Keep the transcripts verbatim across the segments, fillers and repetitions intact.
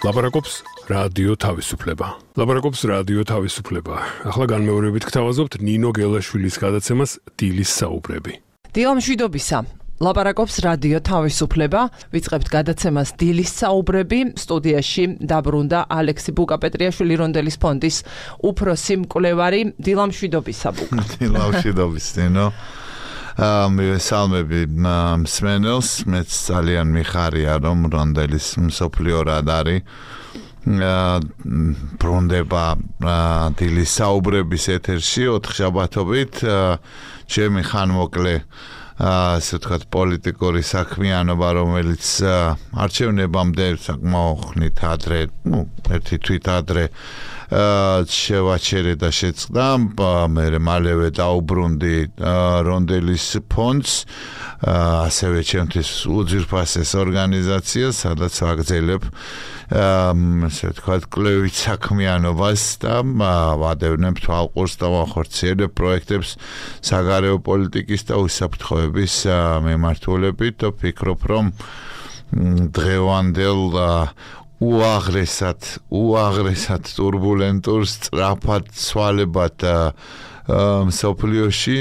ლაპარაკობს რადიო თავისუფლება. ლაპარაკობს რადიო თავისუფლება. ახლა განმეორებით გთავაზობთ ნინო გელაშვილის გადაცემას დილის საუბრები. დილა მშვიდობისა. ლაპარაკობს რადიო თავისუფლება. ვიწყებთ გადაცემას დილის საუბრები. სტუდიაში დაბრუნდა ალექსი ბუკა-პეტრიაშვილი რონდელის ფონდის უფროსი მკვლევარი. დილა მშვიდობისა ბუკა. დილა მშვიდობის ნინო. მივესალმები მსმენელს, მეც ძალიან მიხარია რომ რონდელის მსოფლიო რადარი ბრუნდება დილის საუბრების ეთერში ოთხშაბათობით. ჩემი ხანმოკლე ასე ვთქვათ პოლიტიკური საქმიანობა, რომელიც არჩევნებამდე საკმაოდ ხნით ადრე, ну, ერთი თვით ადრე შევაჩერე და შეწყდა, მე მალევე დაუბრუნდი რონდელის ფონდს, ასევე ჩემთვის უძვირფასეს ორგანიზაციას, სადაც ვაგრძელებ ასე ვთქვათ კვლევით საქმიანობას და ვადევნებ თვალყურს და ვახორციელებ პროექტებს საგარეო პოლიტიკის და უსაფრთხოების მიმართულებით და ვფიქრობ, რომ დღევანდელ უაღრესად, უაღრესად ტურბულენტურ სწრაფად ცვალებად მსოფლიოში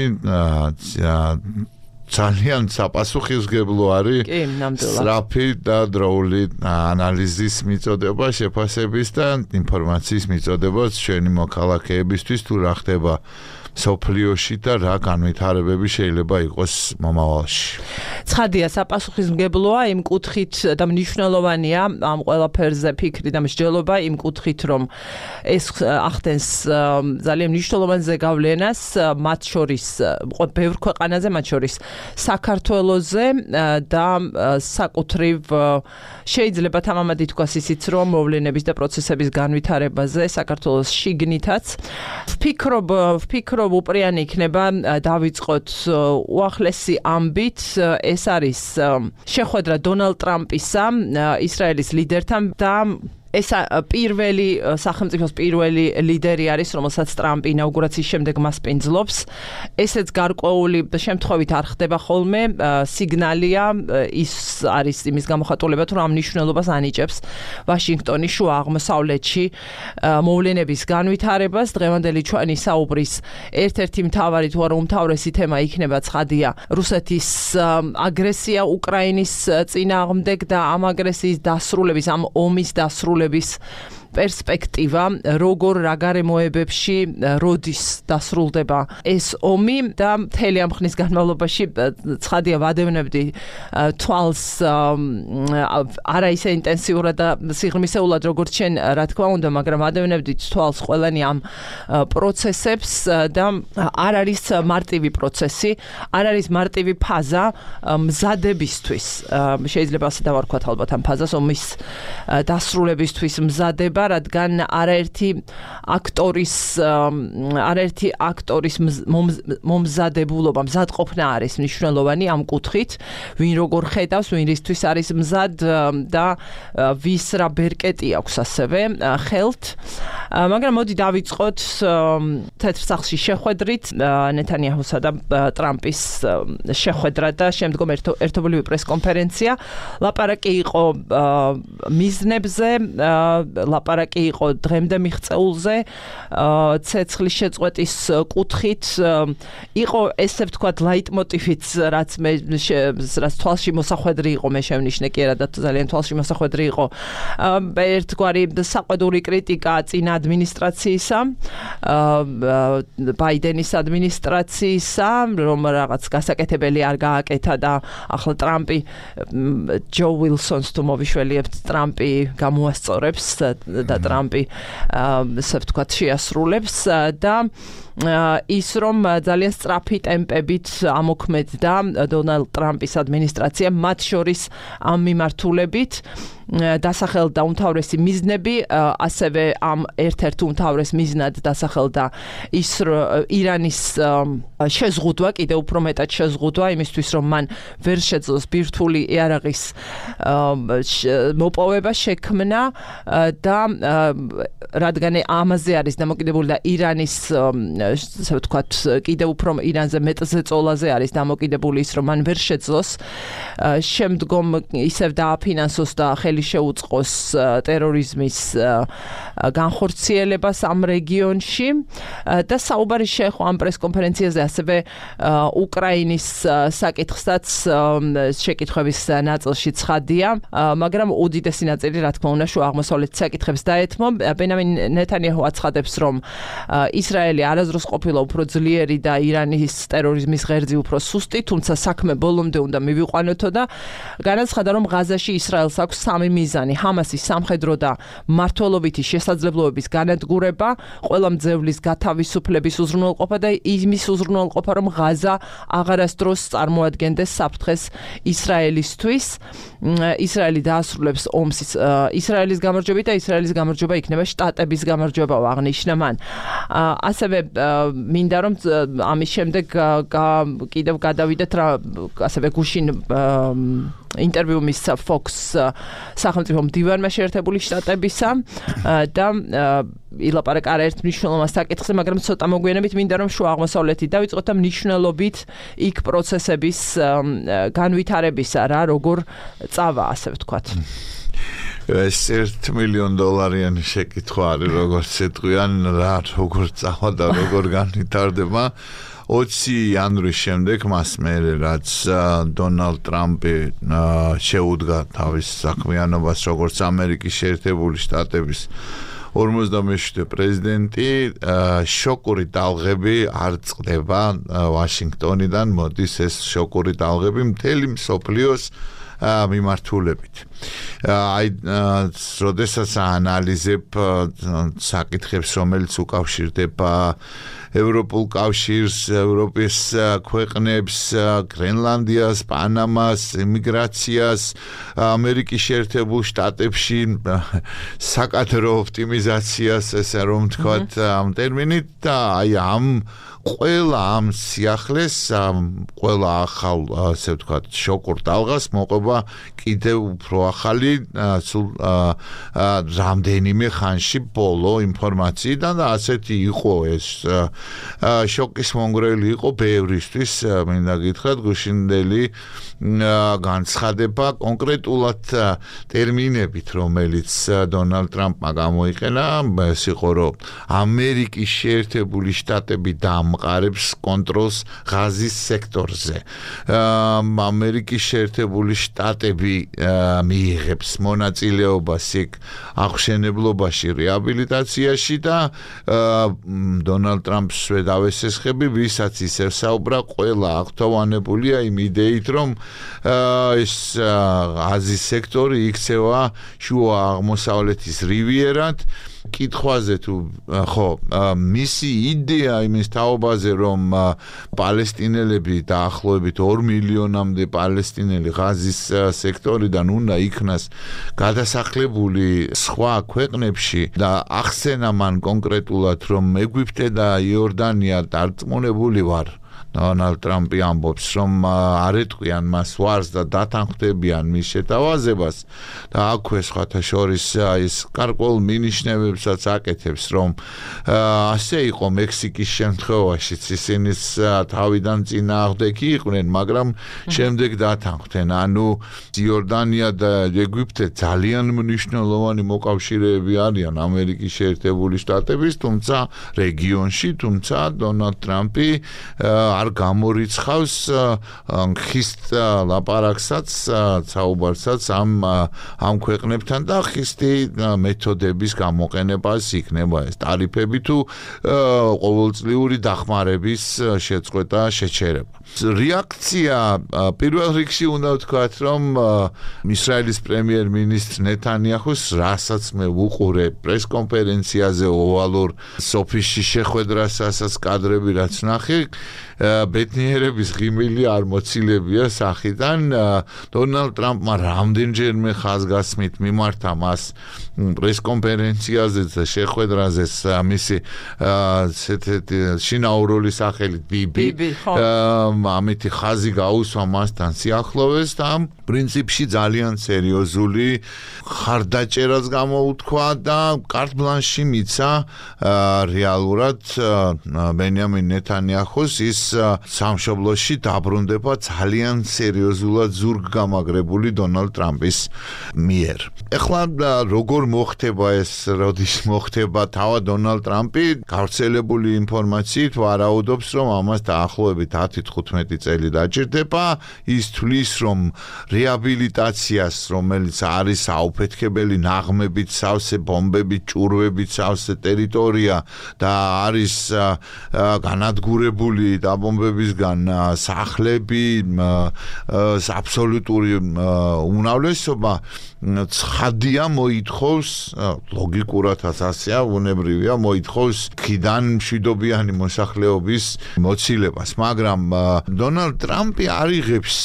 ძალიან საპასუხისმგებლო არის სწრაფი და დროული ანალიზის მიწოდება, შეფასების და ინფორმაციის მიწოდება ჩვენი მოქალაქეებისთვის თუ რა ხდება სოფლიოში და რა განვითარებები შეიძლება იყოს მომავალში. ცხადია, საპასუხისმგებლოა იმ კუთხით და მნიშვნელოვანია ამ ყველაფერზე ფიქრი და მსჯელობა იმ კუთხით, რომ ეს ახდენს ძალიან მნიშვნელოვან ზეგავლენას მათ შორის, ბევრ ქვეყანაზე, მათ შორის საქართველოზე და საკუთრივ შეიძლება თამამად ითქვას ისიც, რომ მოვლენების და პროცესების განვითარებაზე საქართველოს შიგნითაც. ვფიქრობ, ვფიქრობ უპრიანი იქნება დავიწყოთ უახლესი ამბით. ეს არის შეხვედრა დონალდ ტრამპისა ისრაელის ლიდერთან და ეს პირველი სახელმწიფოს პირველი ლიდერი არის, რომელსაც ტრამპი ინაუგურაციის შემდეგ მასპინძლობს. ესეც გარკვეული შემთხვევით არ ხდება ხოლმე, სიგნალია, ის არის იმის გამოხატულება, თუ რა მნიშვნელობას ანიჭებს ვაშინგტონი შუა აღმოსავლეთში მოვლენების განვითარებას. დღევანდელი ჩვენი საუბრის ერთ-ერთი მთავარი თუ არა უმთავრესი თემა იქნება ცხადია რუსეთის აგრესია უკრაინის წინააღმდეგ და ამ აგრესიის დასრულების, ამ ომის დასრულების პერსპექტივა, როგორ რა გარემოებებში როდის დასრულდება ეს ომი და მთელი ამ ხნის განმავლობაში ცხადია ვადევნებდი თვალს არა ისე ინტენსიურად და სიღრმისეულად როგორც შენ რა თქმა უნდა, მაგრამ ვადევნებდი თვალს ყველანი ამ პროცესებს და არ არის მარტივი პროცესი, არ არის მარტივი ფაზა მზადებისთვის. შეიძლება ასე დავარქვათ ალბათ ამ ფაზას ომის დასრულებისთვის მზადება, რადგან არაერთი აქტორის არაერთი აქტორის მომზადებულობა, მზადყოფნა არის მნიშვნელოვანი ამ კუთხით, ვინ როგორ ხედავს, ვინ რისთვის არის მზად და ვის რა ბერკეტი აქვს ასევე ხელთ. მაგრამ მოდი დავიწყოთ თეთრ სახლში შეხვედრით, ნეთანიაჰუსა და ტრამპის შეხვედრა და შემდგომ ერთობლივი პრესკონფერენცია. ლაპარაკი იყო მიზნებზე, ლაპარაკი იყო დღემდე მიღწეულზე, ცეცხლის შეწყვეტის კუთხით, იყო ესე ვთქვათ ლაიტმოტივიც, რაც მე რაც თვალში მოსახვედრი იყო, მე შევნიშნე კი არა და ძალიან თვალში მოსახვედრი იყო. ერთგვარი საყვედური კრიტიკა წინა ადმინისტრაციისა, ბაიდენის ადმინისტრაციისა, რომ რაღაც გასაკეთებელი არ გააკეთა და ახლა ტრამპი ჯო ვილსონს თუ მოვიშველიებთ, ტრამპი გამოასწორებს და ტრამპი ასე ვთქვათ შეასრულებს და ის რომ ძალიან სწრაფი ტემპებით ამოქმედდა დონალდ ტრამპის ადმინისტრაცია, მათ შორის ამ მიმართულებით დასახელდა უმთავრესი მიზნები, ასევე ამ ერთ-ერთ უმთავრეს მიზნად დასახელდა ის რომ ირანის შეზღუდვა, კიდევ უფრო მეტად შეზღუდვა იმისთვის რომ მან ვერ შეძლოს ბირთვული იარაღის მოპოვება შექმნა და რადგან ამაზე არის დამოკიდებული და ირანის ასე ვთქვათ კიდევ უფრო ირანზე მეტზე წოლაზე არის დამოკიდებული ის რომ მან ვერ შეძლოს შემდგომ ისევ დააფინანსოს და ხელი შეუწყოს ტერორიზმის განხორციელებას ამ რეგიონში და საუბარი შეეხო ამ პრესკონფერენციაზე ასევე უკრაინის საკითხსაც შეკითხვების ნაწილში ცხადია, მაგრამ უდიდესი ნაწილი რა თქმა უნდა შუა აღმოსავლეთის საკითხებს დაეთმო. ბენიამინ ნეთანიაჰუ აცხადებს, რომ ისრაელი არასდროს ყოფილა უფრო ძლიერი და ირანის ტერორიზმის ღერძი უფრო სუსტი, თუმცა საქმე ბოლომდე უნდა მივიყვანოთო და განაცხადა, რომ ღაზაში ისრაელს აქვს სამი მიზანი: ჰამასის სამხედრო და მმართველობითი შესაძლებლობების განადგურება, ყველა მძევლის გათავისუფლების უზრუნველყოფა და იმის უზრუნველყოფა, რომ ღაზა აღარასდროს წარმოადგენდეს საფრთხეს ისრაელისთვის. ისრაელი დაასრულებს ომს ისრაელის გამარჯვებით და ისრაელის გამარჯვება იქნება შტატების გამარჯვება, აღნიშნა მან. ასევე მინდა რომ ამის შემდეგ კიდევ გადავიდეთ რა ასევე გუშინ ინტერვიუ მისცა Fox სახელმწიფო მდივანმა შეერთებული შტატებისა და ილაპარაკა ერთ მნიშვნელოვან საკითხზე, მაგრამ ცოტა მოგვიანებით მინდა რომ შუა აღმოსავლეთი დავიწყოთ და მნიშვნელობით იქ პროცესების განვითარებისა რა როგორ წავა, ასე ვთქვათ. ეს ერთ მილიონ დოლარიანი შეკითხვა არის, როგორც ეთქვიან, რა როგორ წავა და როგორ განვითარდება. ოცი იანვრის შემდეგ მას მერე რაც დონალდ ტრამპი შეუდგა თავის საქმიანობას როგორც ამერიკის შეერთებული შტატების ორმოცდამეშვიდე პრეზიდენტი, შოკური ტალღები არ წყდება ვაშინგტონიდან, მოდის ეს შოკური ტალღები მთელი მსოფლიოს მიმართულებით. აი, როდესაც აანალიზებ საკითხებს, რომელიც უკავშირდება ევროპულ კავშირს, ევროპის ქვეყნებს, გრენლანდიას, პანამას, იმიგრაციას, ამერიკის შეერთებულ შტატებში საკადრო ოპტიმიზაციას, ესე რომ ვთქვათ, ამ ტერმინით და აი ამ ყველა ამ სიახლეს, ყველა ახალ, ასე ვთქვათ, შოკურ ტალღას მოყვება კიდევ უფრო ახალი, სულ რამდენიმე ხანში ბოლო ინფორმაციიდან და ასეთი იყო ეს შოკის მონგრელი იყო ბევრისთვის, მინდა გითხრათ, გუშინდელი განცხადება კონკრეტულად ტერმინებით, რომელიც დონალდ ტრამპმა გამოიყენა, ეს იყო რომ ამერიკის შეერთებული შტატები დამყარებს კონტროლს ღაზის სექტორზე. ამერიკის შეერთებული შტატები მიიღებს მონაწილეობას იქ აღშენებლობაში, რეაბილიტაციაში და დონალდ ტრამპს დავესესხები, ვისაც ისევ საუბრა, ყველა აღთოვანებულია იმ იდეით, რომ ეს ღაზის სექტორი იქცევა შუა აღმოსავლეთის რივიერად. კითხვაზე თუ ხო მისი იდეა იმის თაობაზე რომ პალესტინელები დაახლოებით ორ მილიონამდე პალესტინელი ღაზის სექტორიდან უნდა იქნას გადასახლებული სხვა ქვეყნებში და ახსენა მან კონკრეტულად რომ ეგვიპტე და იორდანია დარწმუნებული ვარ დონალდ ტრამპი ამბობს, რომ არ ეტყვიან მას ვარს და დათანხმდებიან მის შეთავაზებას და აქვე სხვათა შორის ის გარკვეულ მინიშნებებსაც აკეთებს, რომ ასე იყო მექსიკის შემთხვევაშიც, ისინი თავიდან წინააღმდეგი იყვნენ, მაგრამ შემდეგ დათანხმდნენ. ანუ იორდანია და ეგვიპტე ძალიან მნიშვნელოვანი მოკავშირეები არიან ამერიკის შეერთებული შტატების, თუმცა რეგიონში, თუმცა დონალდ ტრამპი არ გამორიცხავს ხისტ ლაპარაკსაც, საუბარსაც ამ ამ ქვეყნებთან და ხისტი მეთოდების გამოყენებას იქნება ეს ტარიფები თუ ყოველწლიური დახმარების შეწყვეტა, შეჩერება. რეაქცია პირველ რიგში უნდა ვთქვათ, რომ ისრაელის პრემიერ-მინისტრ ნეთანიაჰუს, რასაც მე ვუყურე პრესკონფერენციაზე ოვალურ ოფისში შეხვედრასაც კადრები რაც ნახე, ბედნიერების ღიმილი არ მოცილებია სახიდან. დონალდ ტრამპმა რამდენჯერმე ხაზგასმით მიმართა მას პრესკონფერენციაზე და შეხვედრაზე მისი შინაურული სახელით ბიბი ამითი ხაზი გაუსვა მასთან სიახლოვეს და პრინციპში ძალიან სერიოზული ხარდაჭერას გამოუთქვა და კარტ ბლანში მიცა რეალურად ბენიამინ ნეთანიაჰუს ის სამშობლოში დაბრუნდება ძალიან სერიოზულად ზურგგამაგრებული დონალდ ტრამპის მიერ. ეხლა როგორ მოხდება ეს, როდის მოხდება, თავად დონალდ ტრამპი გავრცელებული ინფორმაციით ვარაუდობს, რომ ამას დაახლოებით ათი თხუთმეტი წელი დაჭირდება. ის თვლის, რომ რეაბილიტაციას, რომელიც არის აუფეთქებელი ნაღმებით სავსე ბომბებით, ჭურვებით სავსე ტერიტორია და არის განადგურებული დაბომბებისგან სახლები, აბსოლუტური უმრავლესობა ცხადია მოითხოვს, ლოგიკურადაც ასეა, უნებრივია, მოითხოვს ქიდან მშვიდობიანი მოსახლეობის მოცილებას, მაგრამ დონალდ ტრამპი არ იღებს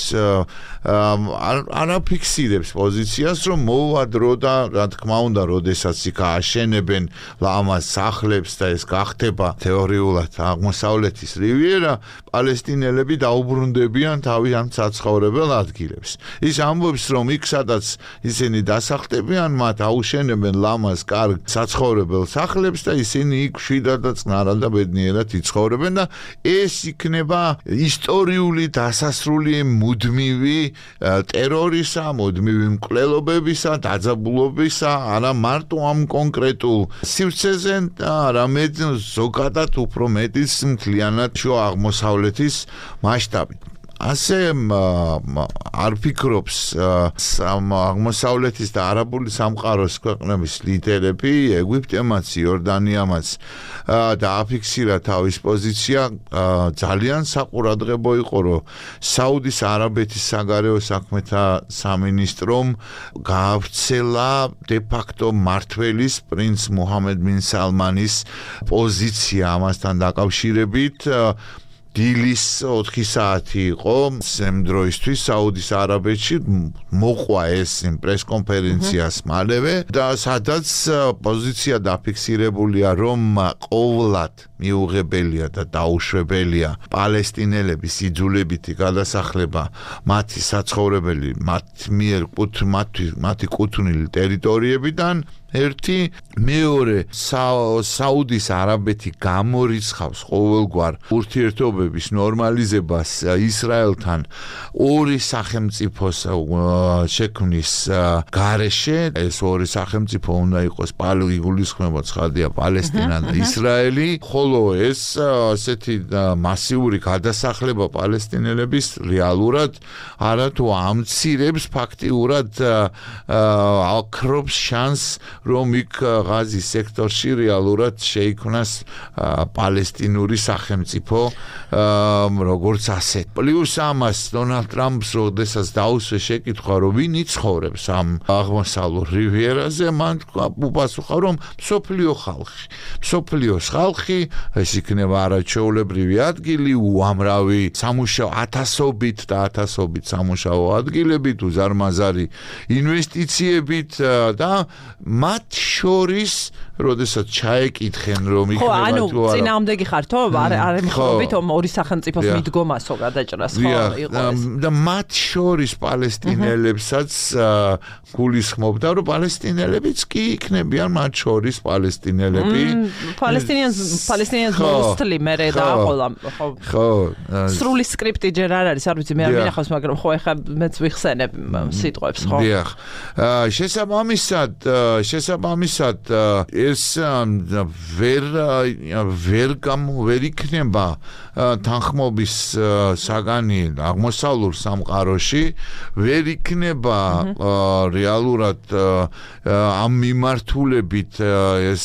არ აფიქსირებს პოზიციას, რომ მოვა დრო და რა თქმა უნდა, როდესაც იქ აშენებენ ლამაზ სახლებს და ეს გახდება თეორიულად აღმოსავლეთის რივიერა, პალესტინელები დაუბრუნდებიან თავიანთ საცხოვრებელ ადგილებს. ის ამბობს, რომ იქ სადაც ისინი დასახლდებიან, მათ აუშენებენ ლამაზ კარგ საცხოვრებელ სახლებს და ისინი იქ მშვიდად და წყნარად და ბედნიერად იცხოვრებენ და ეს იქნება ისტორიული დასასრული მუდმივი ტერორისა, მუდმივი მკვლელობებისა, დაძაბულობისა, არა მარტო ამ კონკრეტულ სივრცეზე, არამედ ზოგადად უფრო მეტიც მთლიანად შუა აღმოსავლეთის მასშტაბით. ასე არ ფიქრობს აღმოსავლეთის და არაბული სამყაროს ქვეყნების ლიდერები, ეგვიპტემაც, იორდანიამაც და აფიქსირა თავის პოზიცია. ძალიან საყურადღებო იყო, რომ საუდის არაბეთის საგარეო საქმეთა სამინისტრომ გაავრცელა დე-ფაქტო მმართველის პრინც მუჰამედ ბინ სალმანის პოზიცია ამასთან დაკავშირებით. დილის ოთხი საათი იყო სამ დროისთვის საუდის არაბეთში მოყვა ეს პრესკონფერენციას მალევე და სადაც პოზიცია დაფიქსირებულია, რომ ყოვლად მიუღებელია და დაუშვებელია პალესტინელების იძულებითი გადასახლება მათი საცხოვრებელი, მათ მიერ მათი კუთვნილი ტერიტორიებიდან. ერთი, მეორე, საუდის არაბეთი გამორიცხავს ყოველგვარ ურთიერთობების ნორმალიზებას ისრაელთან ორი სახელმწიფოს შექმნის გარეშე. ეს ორი სახელმწიფო უნდა იყოს იგულისხმება ცხადია პალესტინა და ისრაელი, ხოლო ეს ასეთი მასიური გადასახლება პალესტინელების რეალურად არათუ ამცირებს ფაქტიურად აქრობს შანსს, რომ იქ ღაზის სექტორში რეალურად შეიქმნას პალესტინური სახელმწიფო როგორც ასეთ. პლუს ამას დონალდ ტრამპს როდესაც დაუსვე შეკითხვა, რომ ვინ იცხოვრებს ამ აღმოსავლურ რივიერაზე, მან უპასუხა, რომ მსოფლიო ხალხი. მსოფლიოს ხალხი, ეს იქნება არაჩვეულებრივი ადგილი, უამრავი სამუშაო ათასობით და ათასობით სამუშაო ადგილებით, უზარმაზარი ინვესტიციებით და მათ შორის, როდესაც ჩაეკითხენ, რომ იქნება თუ არა. ხო, ანუ წინააღმდეგი ხართო? არ არ ემხრობით ორი სახელმწიფოს მიდგომასო გადაჭრას, ხო, იყო ეს. და მათ შორის პალესტინელებსაც გულისხმობდა, რომ პალესტინელებიც კი იქნებიან მათ შორის პალესტინელები. პალესტინიანს პალესტინიანს მოსთლი მე დააყოლა, ხო. ხო. სრული სკრიპტი ჯერ არ არის, არ ვიცი, მე არ მინახავს, მაგრამ ხო, ეხლა მეც ვიხსენებ სიტყვებს, ხო. დიახ. შესაბამისად, შესაბამისად ეს ვერ ვერ გამ ვერ იქნება თანხმობის საგანი აღმოსავლურ სამყაროში, ვერ იქნება რეალურად ამ მიმართულებით ეს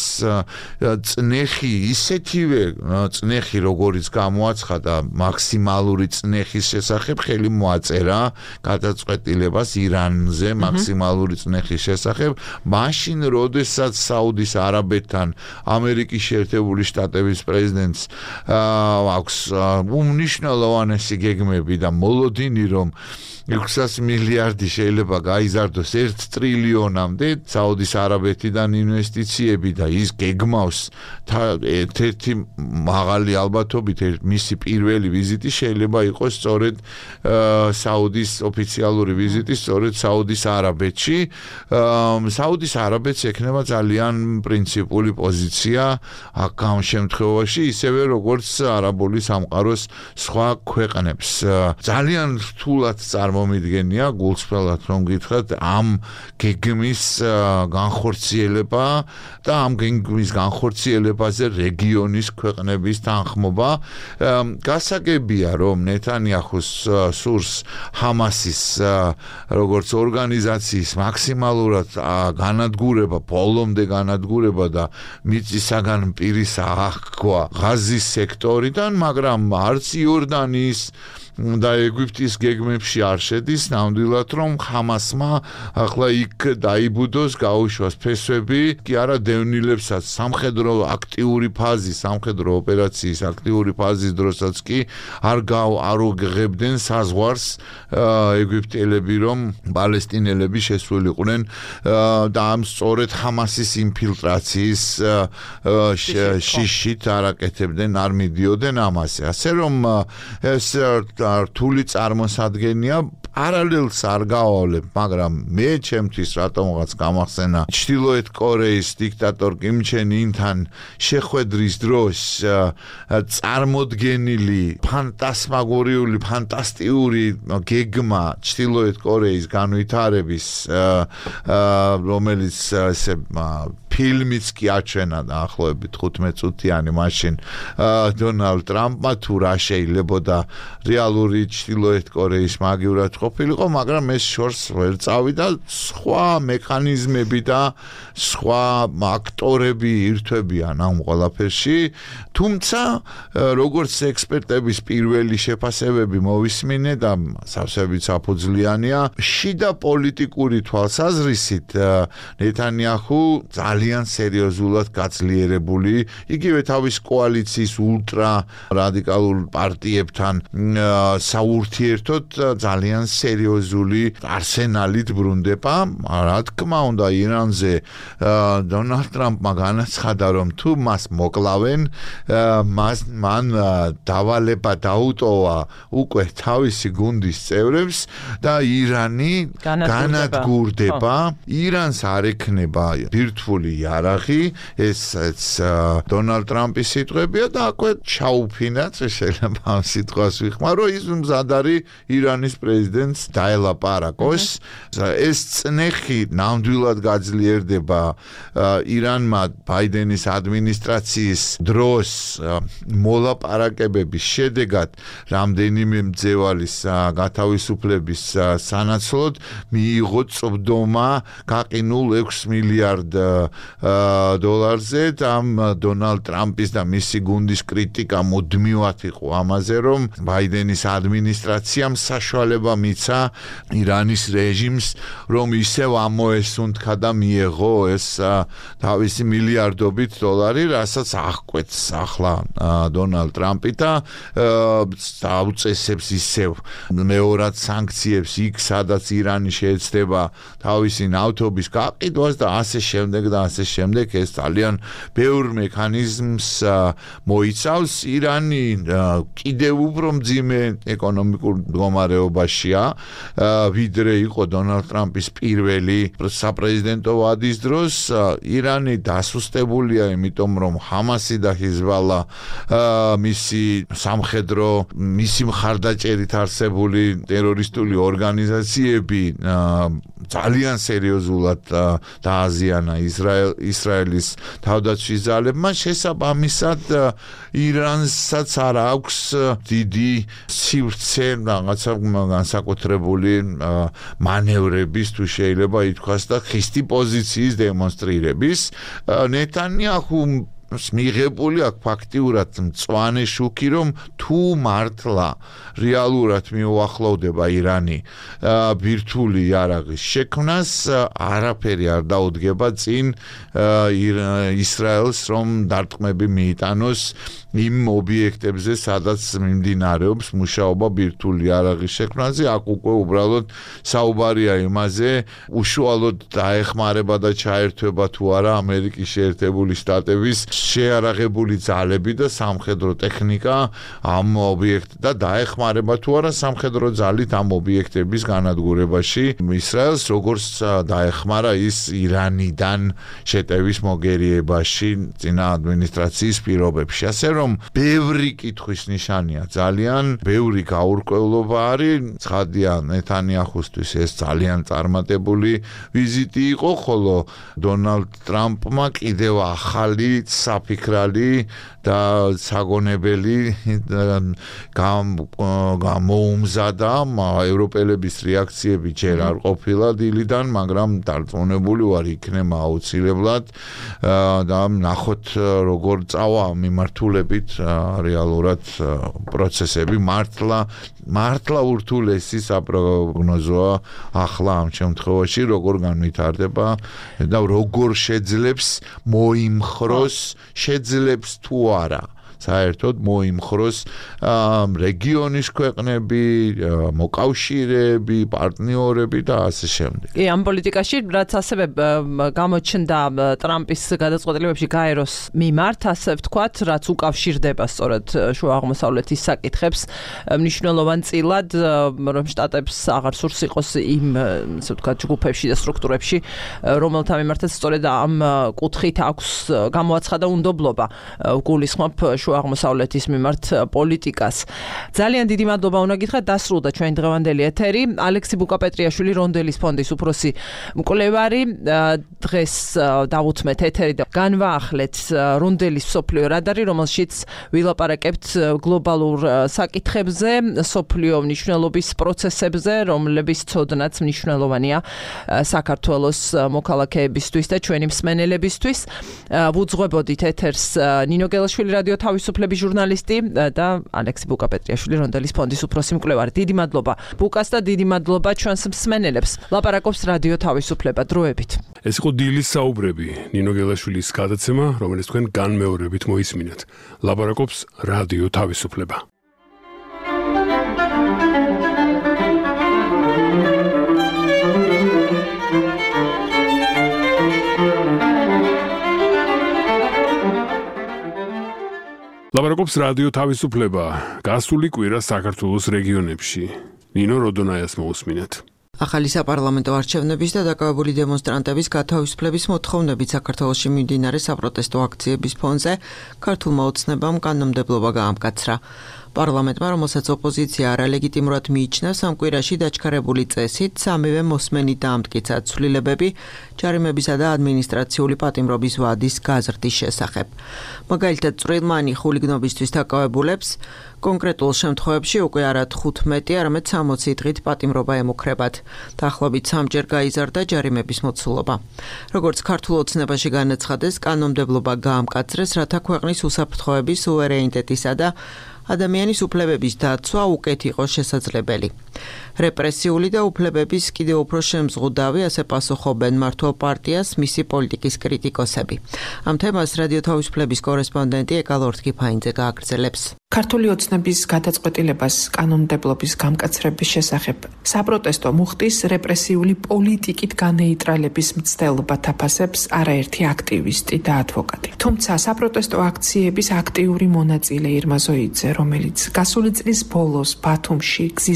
წნეხი ისეთივე წნეხი როგორიც გამოაცხადა მაქსიმალური წნეხის შესახებ ხელი მოაწერა გადაწყვეტილებას ირანზე მაქსიმალური წნეხის შესახებ მაშინ როდესაც საუდის არაბეთთან ამერიკის შეერთებული შტატების პრეზიდენტს აქვს უმნიშვნელოვანესი გეგმები და მოლოდინი რომ ექვსას მილიარდი შეიძლება გაიზარდოს ერთ ტრილიონამდე საუდის არაბეთიდან ინვესტიციები და ის გეგმავს ერთ-ერთი მაღალი ალბათობით მისი პირველი ვიზიტი შეიძლება იყოს სწორედ საუდის ოფიციალური ვიზიტი სწორედ საუდის არაბეთში საუდის არაბეთს ექნება ძალიან პრინციპული პოზიცია აქ ამ შემთხვევაში ისევე როგორც არაბული სამყაროს სხვა ქვეყნებს ძალიან რთულად მომიდგენია გულწრფელად რომ გითხრათ ამ გეგმის განხორციელება და ამ გეგმის განხორციელებაზე რეგიონის ქვეყნების თანხმობა გასაგებია რომ ნეთანიაჰუს სურს ჰამასის როგორც ორგანიზაციის მაქსიმალურად განადგურება ბოლომდე განადგურება და მიწისაგან პირის აღქვა ღაზის სექტორიდან მაგრამ არც იორდანიის და ეგვიპტის გეგმებში არ შედის ნამდვილად რომ ჰამასმა ახლა იქ დაიბუდოს გაუშვას ფესვები კი არა დევნილებსაც სამხედრო აქტიური ფაზი სამხედრო ოპერაციის აქტიური ფაზის დროსაც კი არ გაუღებდნენ საზღვარს ეგვიპტელები რომ პალესტინელები შესულიყვნენ და ამ სწორედ ჰამასის ინფილტრაციის შიშით არაკეთებდნენ არ მიდიოდნენ ამაზე ასე რომ ეს რთული წარმოსადგენია პარალელს არ გავავლებ, მაგრამ მე ჩემთვის რატომღაც გამახსენა ჩრდილოეთ კორეის დიქტატორ კიმ ჩენ ინთან შეხვედრის დროს წარმოდგენილი ფანტასმაგორიული ფანტასტიკური გეგმა ჩრდილოეთ კორეის განვითარების რომელიც ესე ფილმიც კი აჩვენა დაახლოებით თხუთმეტ წუთიანი მაშინ დონალდ ტრამპმა თუ რა შეიძლებოდა რეალური ჩრდილოეთ კორეის მაგივრად ყოფილიყო, მაგრამ ეს შორს ვერ წავიდა სხვა მექანიზმები და სხვა აქტორები ირთვებიან ამ ყველაფერში, თუმცა როგორც ექსპერტების პირველი შეფასებები მოვისმინე და სავსებით საფუძვლიანია, შიდა პოლიტიკური თვალსაზრისით ნეთანიაჰუ ძალიან სერიოზულად გაძლიერებული, იგივე თავის კოალიციის ულტრა რადიკალურ პარტიებთან საურთიერთოდ ძალიან სერიოზული არსენალით ბრუნდება. რა თქმა უნდა ირანზე დონალდ ტრამპმა განაცხადა რომ თუ მას მოკლავენ მას მან დავალება დაუტოვა უკვე თავისი გუნდის წევრებს და ირანი განადგურდება. ირანს არ ექნება ბირთვული იარაღი, ესეც დონალდ ტრამპის სიტყვებია და აქვე ჩაუფინათ, შეიძლება ამ სიტყვას ვიხმარო, ის მზად არის ირანის პრეზიდენტს დაელაპარაკოს. ეს წნეხი ნამდვილად გაძლიერდება ირანმა ბაიდენის ადმინისტრაციის დროს მოლაპარაკებების შედეგად რამდენიმე მძევალის გათავისუფლების სანაცვლოდ მიიღო წვდომა გაყინულ ექვს მილიარდ დოლარზე და ამ დონალდ ტრამპის და მისი გუნდის კრიტიკა მუდმივად იყო ამაზე რომ ბაიდენის ადმინისტრაციამ საშუალება მიცა ირანის რეჟიმს რომ ისევ ამოესუნთქა და მიეღო ეს თავისი მილიარდობით დოლარი, რასაც აღკვეთს ახლა დონალდ ტრამპი და დაუწესებს ისევ მეორად სანქციებს იქ, სადაც ირანი შეეცდება თავისი ნავთობის გაყიდვას და ასე შემდეგ და ასე შემდეგ. ეს ძალიან ბევრ მექანიზმს მოიცავს. ირანი კიდევ უფრო მძიმე ეკონომიკურ მდგომარეობაშია, ვიდრე იყო დონალდ ტრამპის პირველი საპრეზიდენტო ვადის დროს. ირანი დასუსტებულია, იმიტომ რომ ჰამასი და ჰიზბალა მისი სამხედრო, მისი მხარდაჭერით არსებული ტერორისტული ორგანიზაციები ძალიან სერიოზულად დააზიანა ისრაელ ისრაელის თავდაცვის ძალებმა, შესაბამისად ირანსაც არ აქვს დიდი სივრცე რაღაცა განსაკუთრებული მანევრების თუ შეიძლება ითქვას და ხისტი პოზიციის დემონსტრირების. ნეტანიაჰუ მიღებული აქ ფაქტიურად მწვანე შუქი, რომ თუ მართლა რეალურად მიუახლოვდება ირანი ბირთვული იარაღის შექმნას, არაფერი არ დაუდგება წინ ისრაელს, რომ დარტყმები მიიტანოს იმ ობიექტებზე, სადაც მიმდინარეობს მუშაობა ბირთვული იარაღის შექმნაზე. აქ უკვე უბრალოდ საუბარია იმაზე, უშუალოდ დაეხმარება და ჩაერთვება თუ არა ამერიკის შეერთებული შტატების შეარაღებული ძალები და სამხედრო ტექნიკა ამ ობიექტ და დაეხმარება თუ არა სამხედრო ძალით ამ ობიექტების განადგურებაში. ისრაელს როგორც დაეხმარა ის ირანიდან შეტევის მოგერიებაში წინა ადმინისტრაციის პირობებში. ასე რომ ბევრი კითხვის ნიშანია, ძალიან ბევრი გაურკვევლობა არის. ცხადია, ნეტანიაჰუსთვის ეს ძალიან წარმატებული ვიზიტი იყო, ხოლო დონალდ ტრამპმა კიდევ ახალი საფიქრალი და საგონებელი გამოუმზადა. ევროპელების რეაქციები ჯერ არ ყოფილა დილიდან, მაგრამ დარწმუნებული ვარ იქნება აუცილებლად და ნახოთ როგორ წავა მიმართულებით რეალურად პროცესები. მართლა მართლა ურთულესი საპროგნოზოა ახლა ამ შემთხვევაში როგორ განვითარდება და როგორ შეძლებს მოიმხროს, შეძლებს თუ არა საერთოდ მოიმხროს რეგიონის ქვეყნები, მოკავშირეები, პარტნიორები და ასე შემდეგ. კი, ამ პოლიტიკაში რაც ასევე გამოჩნდა ტრამპის გადაწყვეტილებებში გაეროს მიმართ, ასე ვთქვათ, რაც უკავშირდება სწორედ შუა აღმოსავლეთის საკითხებს, მნიშვნელოვან წილად, რომ შტატებს აღარ სურს იყოს იმ, ასე ვთქვათ, ჯგუფებში და სტრუქტურებში, რომელთა მიმართაც სწორედ ამ კუთხით აქვს გამოაცხადა უნდობლობა. გულისხმობ შუა აღმოსავლეთის მიმართ პოლიტიკას. ძალიან დიდი მადლობა უნდა გითხრათ, დასრულდა ჩვენი დღევანდელი ეთერი. ალექსი ბუკაპეტრიაშვილი, რონდელის ფონდის უფროსი მკვლევარი, დღეს დავუთმეთ ეთერი და განვაახლეთ რონდელის მსოფლიო რადარი, რომელშიც ვილაპარაკებთ გლობალურ საკითხებზე, მსოფლიო მნიშვნელობის პროცესებზე, რომლების ცოდნაც მნიშვნელოვანია საქართველოს მოქალაქეებისთვის და ჩვენი მსმენელებისთვის. ვუძღვებოდით ეთერს ნინო გელაშვილი, რადიო თავისუფლების ჟურნალისტი და ალექსი ბუკაპეტრიაშვილი, რონდელის ფონდის უფროსი მკვლევარი. დიდი მადლობა ბუკას და დიდი მადლობა ჩვენს მსმენელებს. ლაპარაკობს რადიო თავისუფლება. დროებით. ეს იყო დილის საუბრები, ნინო გელაშვილის გადაცემა, რომელიც თქვენ განმეორებით მოისმინეთ. ლაპარაკობს რადიო თავისუფლება. ლაპარაკობს რადიო თავისუფლება. გასული კვირა საქართველოს რეგიონებში. ნინო როდონაიას მოусმინეთ. ახალი საპარლამენტო არჩევნების და დაკავებული დემონსტრანტების გათავისუფლების მოთხოვნებით საქართველოში მიმდინარე საპროტესტო აქციების ფონზე ქართულმა ოცნებამ კანონმდებლობა გაამკაცრა. პარლამენტმა, რომელსაც ოპოზიცია არალეგიტიმურად მიიჩნევს, ამ კვირაში დაჩქარებული წესით სამივე მოსმენით დაამტკიცა ცვლილებები ჯარიმებისა და ადმინისტრაციული პატიმრობის ვადის გაზრდის შესახებ. მაგალითად, წვრილმანი ხულიგნობისთვის დაკავებულებს კონკრეტულ შემთხვევებში უკვე არა თხუთმეტი, არამედ სამოცი დღით პატიმრობა ემუქრებათ. დაახლოებით სამჯერ გაიზარდა ჯარიმების მოცულობა. როგორც ქართულ ოცნებაში განაცხადეს, კანონმდებლობა გაამკაცრეს, რათა ქვეყნის უსაფრთხოების, სუვერენიტეტისა და ადამიანის უფლებების დაცვა უკეთ იყოს შესაძლებელი. რეპრესიული და უფლებების კიდევ უფრო შემზღუდავი, ასე პასუხობენ მართლ პარტიას მისი პოლიტიკის კრიტიკოსები. ამ თემას რადიო თავისუფლების კორესპონდენტი ეკალორთ კიფაინძე გააგრძელებს. ქართული ოცნების გადაწყვეტილებას კანონმდებლობის გამკაცრების შესახებ საპროტესტო მუხტის რეპრესიული პოლიტიკით განეიტრალების მცდელობათ აფასებს არაერთი აქტივისტი და ადვოკატი. თუმცა საპროტესტო აქციების აქტიური მონაწილე ირმა ზოიძე, რომელიც გასული წლის ბოლოს ბათუმში გზის გადაკეთებას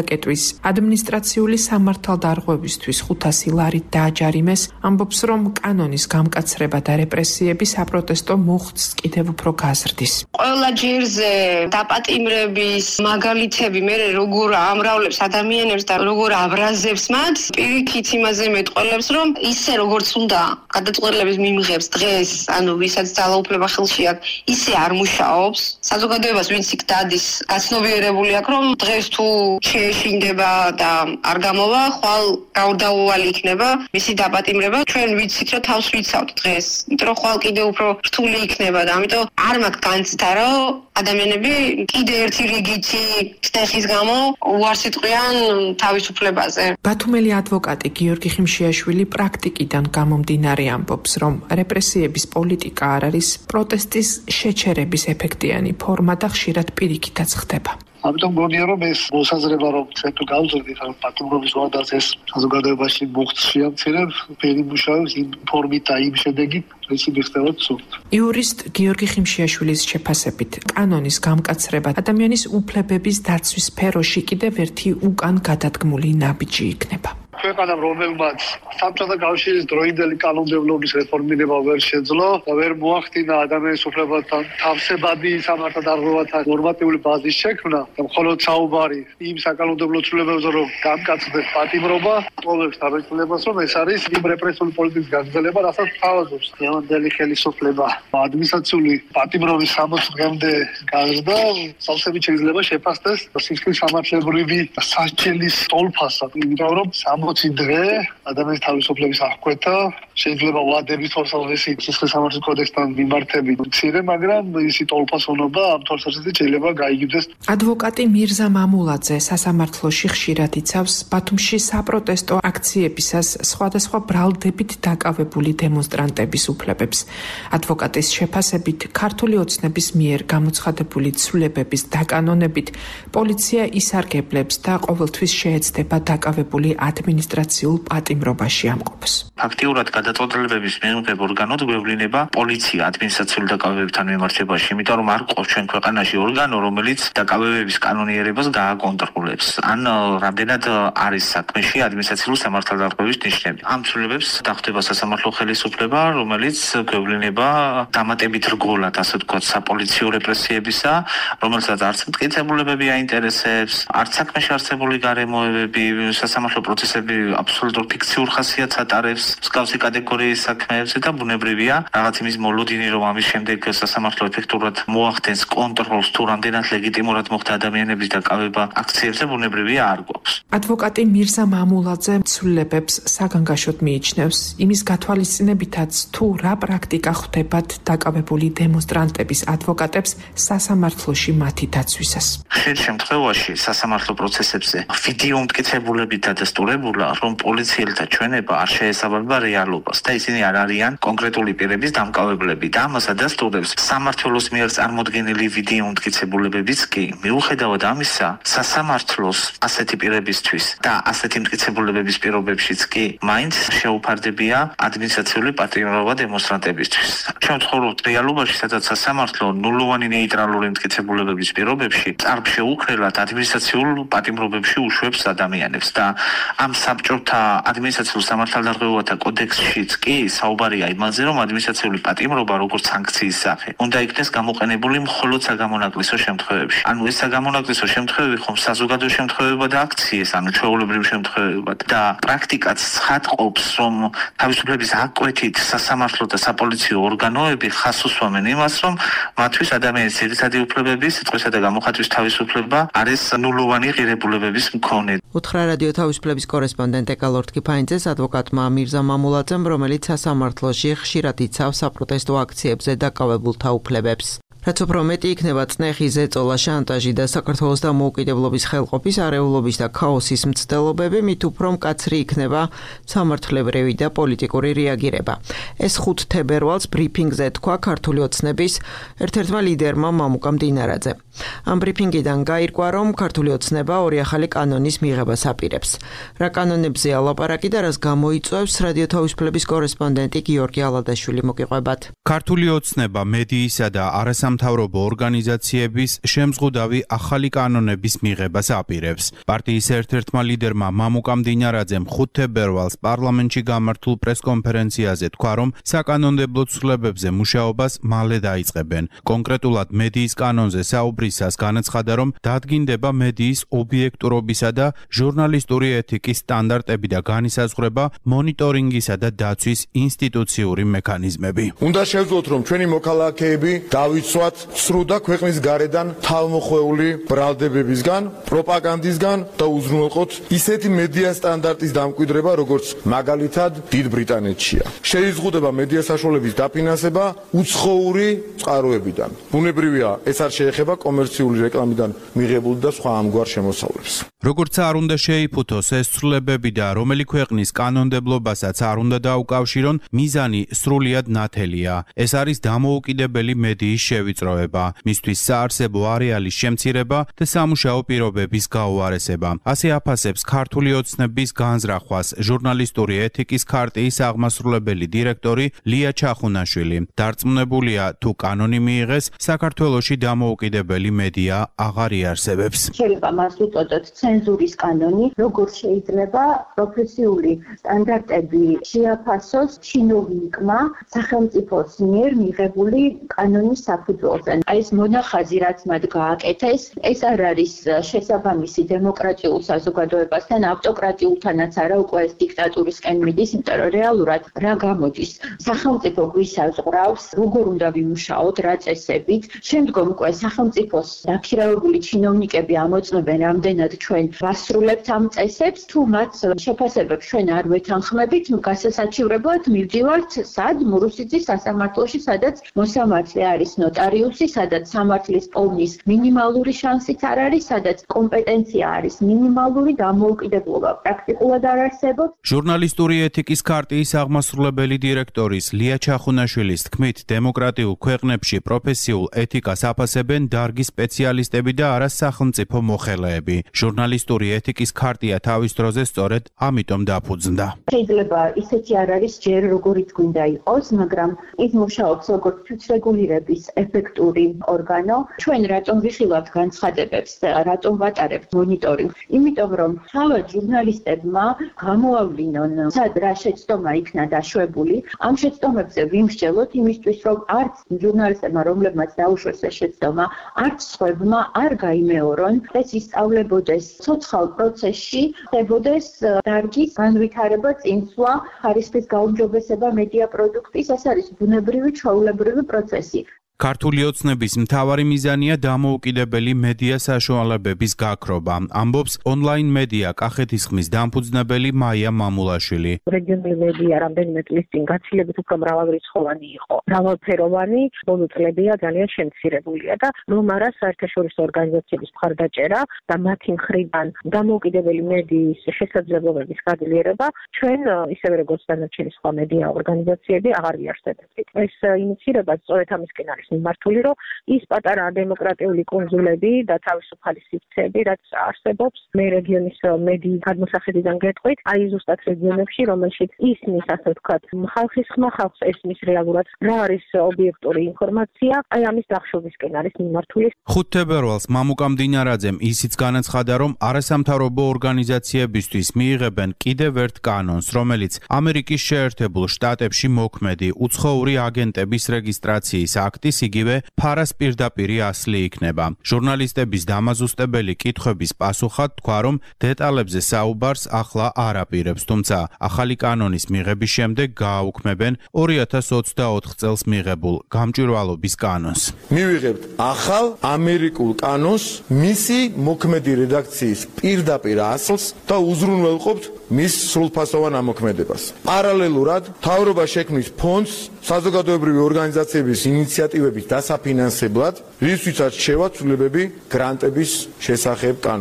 მოკეტვის ადმინისტრაციული სამართალდარღვევისთვის ხუთასი ლარით დააჯარიმეს, ამბობს, რომ კანონის გამკაცრება და რეპრესიები საპროტესტო მუხტს კიდევ უფრო გაზრდის. ყველა ჯერზე დაპატიმრების მაგალითები მე როგორ ამრავლებს ადამიანებს და როგორ აბრაზებს მათ, პირიქით იმაზე მეტყველებს, რომ ისე როგორც უნდა გადაწყვეტილების მიმღებს დღეს, ანუ ვისაც ძალაუფლება ხელში აქვს, ისე არ მუშაობს. საზოგადოებას ვინც იქ დადის, გაცნობიერებული აქვს, რომ დღეს თუ შეეშინდება და არ გამოვა, ხვალ გაურდაუვალი იქნება მისი დაპატიმრება. ჩვენ ვიცით, რომ თავს ვიცავთ დღეს, იმიტომ რომ ხვალ კიდევ უფრო რთული იქნება და ამიტომ არ მაქვს განცდა, რომ ადამიანები კიდე ერთი რიგითი წნეხის გამო უარს იტყვიან თავისუფლებაზე. ბათუმელი ადვოკატი გიორგი ხიმშიაშვილი პრაქტიკიდან გამომდინარე ამბობს, რომ რეპრესიების პოლიტიკა არ არის პროტესტის შეჩერების ეფექტიანი ფორმა და ხშირად პირიქითაც ხდება. ამიტომ გონია რომ ეს მოსაზრება რომ ჩვენ თუ გავზრდით რომ პატიმრობის ვადას ეს საზოგადოებაში მუხტს შეამცირებს, ფერი მუშაობს იმ ფორმით და იმ შედეგით, ეს მიხდება ცუდ. იურისტ გიორგი ხიმშიაშვილის შეფასებით, კანონის გამკაცრება ადამიანის უფლებების დაცვის სფეროში კიდევ ერთი უკან გადადგმული ნაბიჯი იქნება. ქვეყანამ რომელმაც საბჭოთა კავშირის დროინდელი კანონმდებლობის რეფორმირება ვერ შეძლო და ვერ მოახდინა ადამიანის უფლებათა თავსებადი სამართალდარღვევათა ნორმატიული ბაზის შექმნა და მხოლოდ საუბარი იმ საკანონმდებლო ცვლილებებზე რომ გამკაცრდეს პატიმრობა, ტოვებს თავისუფლებას, რომ ეს არის იმ რეპრესიული პოლიტიკის გაგრძელება, რასაც თავაზობს დღევანდელი ხელისუფლება. ადმინისტრაციული პატიმრობის სამოცი დღემდე გაზრდა, სავსებით შეიძლება შეფასდეს სისხლის სამართლებრივი სასჯელის ტოლფასად, იმიტომ რომ სამოცი დღე ადამიანის თავისუფლების აღკვეთა შეიძლება ვადების თვალსაზრისით სისხლის სამართლის კოდექსთან მიმართებით მცირე, მაგრამ ისი ტოლფასონობა ამ თვალსაზრისით შეიძლება გაიგივდეს. ადვოკატი მირზა მამულაძე სასამართლოში ხშირად იცავს ბათუმში საპროტესტო აქციებისას სხვადასხვა ბრალდებით დაკავებული დემონსტრანტების უფლებებს. ადვოკატის შეფასებით, ქართული ოცნების მიერ გამოცხადებული ცვლილებების დაკანონებით პოლიცია ისარგებლებს და ყოველთვის შეეცდება დაკავებული ადმინისტრაციულ პატიმრობაში ამყოფს. ფაქტიურად გადაწყვეტილებების მიღებ ორგანოდ გვევლინება პოლიცია ადმინისტრაციული დაკავებებთან მიმართებაში, იმიტომ რომ არ ყავს ჩვენ ქვეყანაში ორგანო, რომელიც დაკავებების კანონიერებას გააკონტროლებს. ან რამდენად არის საქმეში ადმინისტრაციული სამართალდარღვევის ნიშნები. ამ ცვლილებებს დახვდება სასამართლო ხელისუფლება, რომელიც გვევლინება დამატებით რგოლად, ასე ვთქვათ, საპოლიციო რეპრესიებისა, რომელსაც არც მტკიცებულებები აინტერესებს, არც საქმეში არსებული გარემოებები, სასამართლო პროცესები აბსოლუტურ ფიქციურ ხასიათს ატარებს მსგავსი კატეგორიის საქმეებზე და ბუნებრივია რაღაც იმის მოლოდინი, რომ ამის შემდეგ სასამართლო ეფექტურად მოახდენს კონტროლს თუ რამდენად ლეგიტიმურად მოხდა ადამიანების დაკავება აქციებზე, ბუნებრივია არ გვაქვს. ადვოკატი მირზა მამულაძე ცვლილებებს საგანგაშოდ მიიჩნევს იმის გათვალისწინებითაც, თუ რა პრაქტიკა ხვდებათ დაკავებული დემონსტრანტების ადვოკატებს სასამართლოში მათი დაცვისას. ხშირ შემთხვევაში სასამართლო პროცესებზე ვიდეო მტკიცებულებით დადასტურებულა, რომ პოლიციელთა ჩვენება არ შეესაბამება რეალობას და ისინი არ არიან კონკრეტული პირების დამკავებლები და ამას ადასტურებს სამმართველოს მიერ წარმოდგენილი ვიდეო მტკიცებულებებიც კი. მიუხედავად ამისა, სასამართლოს ასეთი პირებისთვის და ასეთი მტკიცებულებების პირობებშიც კი მაინც შეუფარდებია ადმინისტრაციული პატიმრობა დემონსტრანტებისთვის. ჩვენ ვცხოვრობთ რეალობაში, სადაც სასამართლო ნულოვანი ნეიტრალური მტკიცებულებების პირობებში წარბშეუქრელად ადმინისტრაციულ პატიმრობებში უშვებს ადამიანებს და ამ საბჭოთა ადმინისტრაციულ სამართალდარღვევათა კოდექსშიც კი საუბარია იმაზე, რომ ადმინისტრაციული პატიმრობა როგორც სანქციის სახე უნდა იქნეს გამოყენებული მხოლოდ საგამონაკლისო შემთხვევებში. ანუ ეს საგამონაკლისო შემთხვევები ხომ საზოგადო შემთხვევებია და აქციეს, ანუ ჩვეულებრივ შემთხვევებია და პრაქტიკაც ცხადყოფს, რომ თავისუფლების აკვეთით სასამართლო და საპოლიციო ორგანოები ხას უსვამენ იმას, რომ მათთვის ადამიანის ძირითადი უფლებები, სიტყვისა და გამოხატვის თავისუფლება არის ნულოვანი ღირებულებების მქონე. უთხრა რადიო თავისუფლების კორესპონდენტ ეკალორდ კიფაინძეს ადვოკატმა მირზა მამულაძემ, რომელიც სასამართლოში ხშირად იცავს საპროტესტო აქციებზე დაკავებულთა უფლებებს. რაც უფრო მეტი იქნება წნეხი, ზეწოლა, შანტაჟი და საქართველოს დამოუკიდებლობის ხელყოფის, არეულობის და ქაოსის მცდელობები, მით უფრო მკაცრი იქნება სამართლებრივი და პოლიტიკური რეაგირება. ეს ხუთ თებერვალს ბრიფინგზე თქვა ქართული ოცნების ერთ-ერთმა ლიდერმა მამუკა მდინარაძემ. Ამ ბრიფინგიდან გაირკვა, რომ ქართული ოცნება ორი ახალი კანონის მიღებას აპირებს. Რა კანონებზეა ლაპარაკი და რას გამოიწვევს რადიო თავისუფლების კორესპონდენტი გიორგი ალადაშვილი მოგიყვებათ. ქართული ოცნება მედიისა და არასამთავრობო ორგანიზაციების შემზღუდავი ახალი კანონების მიღებას აპირებს. პარტიის ერთ-ერთმა ლიდერმა მამუკა მდინარაძემ ხუთ თებერვალს პარლამენტში გამართულ პრესკონფერენციაზე თქვა, რომ საკანონმდებლო ცვლილებებზე მუშაობას მალე დაიწყებენ. კონკრეტულად მედიის კანონზე საუბრისას განაცხადა, რომ დადგინდება მედიის ობიექტურობისა და ჟურნალისტური ეთიკის სტანდარტები და განისაზღვრება მონიტორინგისა და დაცვის ინსტიტუციური მექანიზმები. უნდა შევძლოთ, რომ ჩვენი მოქალაქეები დავიცვათ სრულ და ქვეყნის გარედან თავმოხვეული ბრალდებებისგან, პროპაგანდისგან და უზრუნველყოთ ისეთი მედია სტანდარტის დამკვიდრება, როგორც მაგალითად დიდ ბრიტანეთშია. შეიზღუდება მედია საშუალების დაფინანსება უცხოური წყაროებიდან. ბუნებრივია, ეს არ შეეხება კომერციული რეკლამიდან მიღებული და სხვა ამგვარ შემოსავლებს. როგორც არ უნდა შეიფუთოს ეს ცვლილებები და რომელი ქვეყნის კანონმდებლობასაც არ უნდა დაუკავშირონ, მიზანი სრულიად ნათელია. ეს არის დამოუკიდებელი მედიის შევიწროება, მისთვის საარსებო არეალის შემცირება და სამუშაო პირობების გაუარესება. ასე აფასებს ქართული ოცნების განზრახვას ჟურნალისტური ეთიკის ქარტიის აღმასრულებელი დირექტორი ლია ჩახუნაშვილი. დარწმუნებულია, თუ კანონი მიიღეს, საქართველოში დამოუკიდებელი მედია აღარ იარსებებს. შეიძლება მას უწოდოთ ცენზურის კანონი, როგორც შეიძლება პროფესიული სტანდარტები შეაფასოს ჩინოვიკმა სახელმწიფოს მიერ მიღებული კანონის საფუძველზე. აი ეს მონახაზი, რაც მათ გააკეთეს, ეს არ არის შესაბამისი დემოკრატიულ საზოგადოებასთან, ავტოკრატიულთანაც არა, უკვე ეს დიქტატურისკენ მიდის, იმიტომ რომ რეალურად რა გამოდის? სახელმწიფო გვისაზღვრავს, როგორ უნდა ვიმუშაოთ, რა წესებით, შემდგომ უკვე სახელმწიფოს დაქირავებული ჩინოვნიკები ამოწმებენ, რამდენად ჩვენ ვასრულებთ ამ წესებს, თუ მათ შეფასებებს ჩვენ არ ვეთანხმებით, გასასაჩივრებლად მივდივართ სად მურუსიძის სასამართლოში, სადაც მოსამართლე არის ნოტარიუსი, სადაც სამართლის პოვნის მინიმალური შანსიც არ არის, სადაც კომპეტენცია არის მინიმალური, დამოუკიდებლობა პრაქტიკულად არ არსებობს. ჟურნალისტური ეთიკის ქარტიის აღმასრულებელი დირექტორის ლია ჩახუნაშვილის თქმით, დემოკრატიულ ქვეყნებში პროფესიულ ეთიკას აფასებენ დარგის სპეციალისტები და არა სახელმწიფო მოხელეები. ჟურნალისტური ეთიკის ქარტია თავის დროზე სწორედ ამიტომ დაფუძნდა. შეიძლება ისეთი არ არის ჯერ როგორიც გვინდა იყოს, მაგრამ ის მუშაობს როგორც თვითრეგულირების ეფექტური ორგანო. ჩვენ რატომ ვიხილავთ განცხადებებს, რატომ ვატარებთ მონიტორინგს? იმიტომ რომ თავად ჟურნალისტებმა გამოავლინონ, სად რა შეცდომა იქნა დაშვებული. ამ შეცდომებზე ვიმსჯელოთ იმისთვის, რომ არც ჟურნალისტებმა, რომლებმაც დაუშვეს ეს შეცდომა, არც სხვებმა არ გაიმეორონ, ეს ისწავლებოდეს ცოცხალ პროცესში, ხდებოდეს დარგის განვითარება, წინსვლა, ხარისხის გაუმჯობესება მედია პროდუქტის, ეს არის ბუნებრივი, ჩვეულებრივი პროცესი. ქართული ოცნების მთავარი მიზანია დამოუკიდებელი მედია საშუალებების გაქრობა, ამბობს ონლაინ მედია კახეთის ხმის დამფუძნებელი მაია მამულაშვილი. რეგიონული მედია რამდენიმე წლის წინ გაცილებით უფრო მრავალრიცხოვანი იყო, მრავალფეროვანი, ბოლო წლებია ძალიან შემცირებულია და რომ არა საერთაშორისო ორგანიზაციების მხარდაჭერა და მათი მხრიდან დამოუკიდებელი მედიის შესაძლებლობების გაძლიერება ჩვენ ისევე როგორც დანარჩენი სხვა მედია ორგანიზაციები აღარ ვიარსებებთ. ეს ინიციირება სწორედ ამისკენ არის მიმართული, რომ ის პატარა დემოკრატიული კუნძულები და თავისუფალი სივრცეები, რაც არსებობს მე რეგიონის მედიის გადმოსახედიდან გეტყვით, აი ზუსტად რეგიონებში, რომელშიც ისმის, ასე ვთქვათ, ხალხის ხმა, ხალხს ესმის რეალურად რა არის ობიექტური ინფორმაცია, აი ამის დახშობისკენ არის მიმართული. ხუთ თებერვალს მამუკა მდინარაძემ ისიც განაცხადა, რომ არასამთავრობო ორგანიზაციებისთვის მიიღებენ კიდევ ერთ კანონს, რომელიც ამერიკის შეერთებულ შტატებში მოქმედი უცხოური აგენტების რეგისტრაციის აქტის იგივე ფარას პირდაპირი ასლი იქნება. ჟურნალისტების დამაზუსტებელი კითხვების პასუხად თქვა, რომ დეტალებზე საუბარს ახლა არ აპირებს, თუმცა ახალი კანონის მიღების შემდეგ გააუქმებენ ორი ათას ოცდაოთხ წელს მიღებულ გამჭვირვალობის კანონს. მივიღებთ ახალ ამერიკულ კანონს, მისი მოქმედი რედაქციის პირდაპირ ასლს და უზრუნველყოფთ მის სრულფასოვან ამოქმედებას. პარალელურად მთავრობა შექმნის ფონდს საზოგადოებრივი ორგანიზაციების ინიციატივების დასაფინანსებლად, რისთვისაც შევა ცვლილებები გრანტების შესახებ კანონში.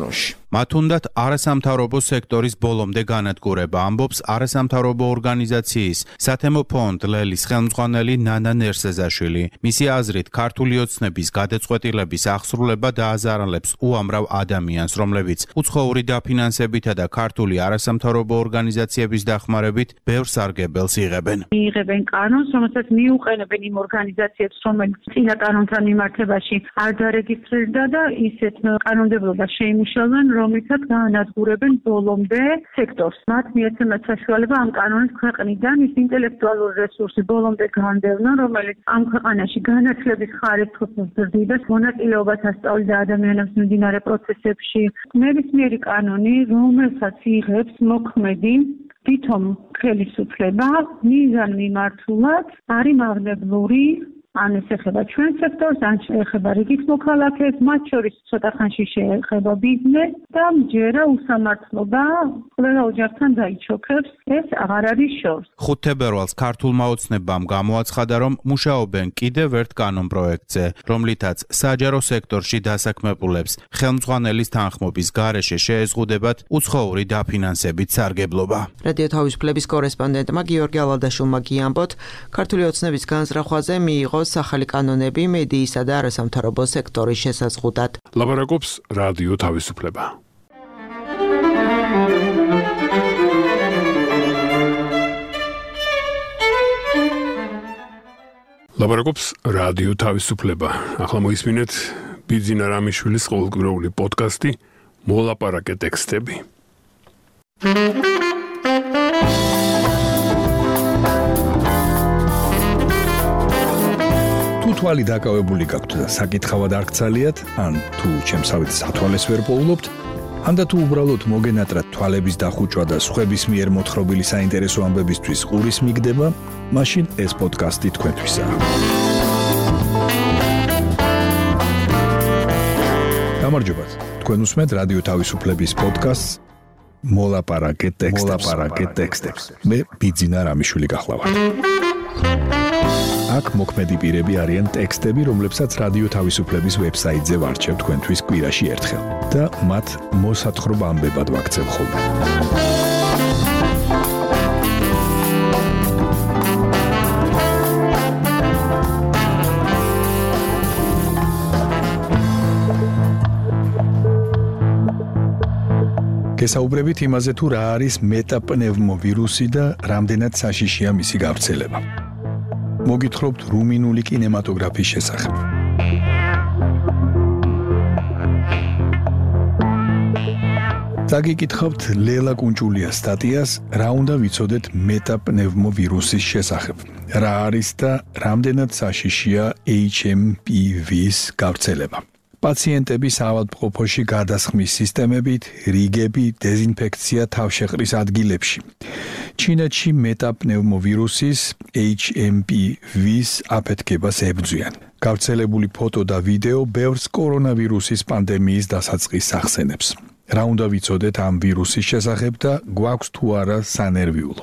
მათ უნდათ არასამთავრობო სექტორის ბოლომდე განადგურება, ამბობს არასამთავრობო ორგანიზაციის სათემო ფონდ ლელის ხელმძღვანელი ნანა ნერსეზაშვილი. მისი აზრით, ქართული ოცნების გადაწყვეტილების აღსრულება დააზარალებს უამრავ ადამიანს, რომლებიც უცხოური დაფინანსებითა და ქართული არასამთავრობო ორგანიზაციების დახმარებით ბევრ სარგებელს იღებენ. იღებენ კანონს, რომელსაც მიუყენებენ იმ ორგანიზაციებს, რომელიც წინა კანონთან მიმართებაში არ დარეგისტრირდა და ისეთ კანონმდებლობას შეიმუშავებენ, რომლითაც გაანადგურებენ ბოლომდე სექტორს. მათ მიეცემათ საშუალება ამ კანონის ქვეყნიდან ის ინტელექტუალური რესურსი ბოლომდე განდევნონ, რომელიც ამ ქვეყანაში განათლების ხარისხს ზრდიდას, მონაწილეობას ასწავლიდა ადამიანებს მიმდინარე პროცესებში. ნებისმიერი კანონი, რომელსაც იღებს მოქმედი თვითონ ხელისუფლება, მიზან მიმართულად არის მავნებლური, ან ეს ეხება ჩვენ სექტორს, ან ეხება რიგით მოქალაქეს, მათ შორის ცოტა ხანში შეეხება ბიზნეს და მჯერა უსამართლობა ყველა ოჯახთან დაიჩოქებს, ეს აღარ არის შორს. ხუთ თებერვალს ქართულმა ოცნებამ გამოაცხადა, რომ მუშაობენ კიდევ ერთ კანონპროექტზე, რომლითაც საჯარო სექტორში დასაქმებულებს ხელმძღვანელის თანხმობის გარეშე შეეზღუდებათ უცხოური დაფინანსებით სარგებლობა. რადიო თავისუფლების კორესპონდენტმა გიორგი ალადაშვილმა გიამბოთ, ქართული ოცნების განზრახვაზე მიიღო ახალი კანონები მედიისა და არასამთავრობო სექტორის შესაზღუდად. ლაპარაკობს რადიო თავისუფლება. ლაპარაკობს რადიო თავისუფლება. ახლა მოისმინეთ ბიძინა რამიშვილის ყოველკვირეული პოდკასტი მოლაპარაკე ტექსტები. თვალი დაკავებული გაქვთ და საკითხავად არ გცალიათ, ან თუ ჩემსავით სათვალეს ვერ პოულობთ, ან და თუ უბრალოდ მოგენატრათ თვალების დახუჭვა და სხვების მიერ მოთხრობილი საინტერესო ამბებისთვის ყურის მიგდება, მაშინ ეს პოდკასტი თქვენთვისაა. გამარჯობათ, თქვენ უსმენთ რადიო თავისუფლების პოდკასტს მოლაპარაკე ტექსტებს. მე ბიძინა რამიშვილი გახლავართ. აქ მოქმედი პირები არიან ტექსტები, რომლებსაც რადიო თავისუფლების ვებსაიტზე ვარჩევ თქვენთვის კვირაში ერთხელ და მათ მოსათხრობ ამბებად ვაქცევ ხოლმე. გესაუბრებით იმაზე, თუ რა არის მეტაპნევმოვირუსი და რამდენად საშიშია მისი გავრცელება. მოგითხრობთ რუმინული კინემატოგრაფის შესახებ. დაგიკითხავთ ლელა კუნჭულიას სტატიას, რა უნდა ვიცოდეთ მეტაპნევმოვირუსის შესახებ. რა არის და რამდენად საშიშია ეიჩ ემ პი ვი-ის გავრცელება. პაციენტების ავადმყოფოში გადასხმის სისტემებით, რიგები, დეზინფექცია თავშეყრის ადგილებში. ჩინეთში მეტაპნევმოვირუსის ეიჩ ემ პი ვი-ის აფეთქებას ებრძვიან. გავრცელებული ფოტო და ვიდეო ბევრს კორონავირუსის პანდემიის დასაწყისს ახსენებს. რა უნდა ვიცოდეთ ამ ვირუსის შესახებ და გვაქვს თუ არა სანერვიულო.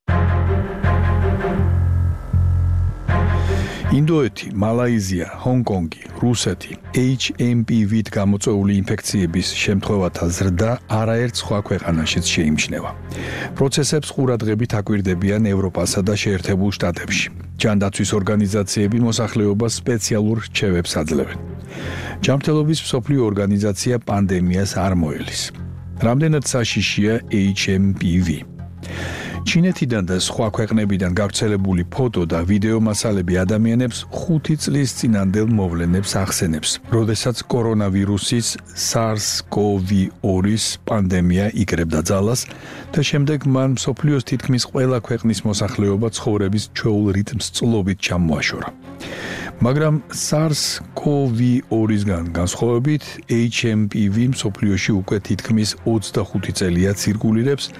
ინდოეთი, მალაიზია, ჰონგ-კონგი, რუსეთი, ეიჩ ემ პი ვი-ით გამოწვეული ინფექციების შემთხვევათა ზრდა არაერთ სხვა ქვეყანაშიც შეიმჩნევა. პროცესებს ყურადღებით აკვირდებიან ევროპასა და შეერთებულ შტატებში. ჯანდაცვის ორგანიზაციები მოსახლეობას სპეციალურ რჩევებს აძლევენ. ჯანმრთელობის მსოფლიო ორგანიზაცია პანდემიას არ მოელის. რამდენად საშიშია ეიჩ ემ პი ვი? ჩინეთიდან და სხვა ქვეყნებიდან გავრცელებული ფოტო და ვიდეო მასალები ადამიანებს ხუთი წლის წინანდელ მოვლენებს ახსენებს, როდესაც კორონავირუსის SARS CoV two-ის პანდემია იკრებდა ძალას და შემდეგ მან მსოფლიოს თითქმის ყველა ქვეყნის მოსახლეობა ცხოვრების ჩვეულ რიტმს წლობით ჩამოაშორა. მაგრამ SARS CoV two-ისგან განსხვავებით ეიჩ ემ პი ვი მსოფლიოში უკვე თითქმის ოცდახუთი წელია ცირკულირებს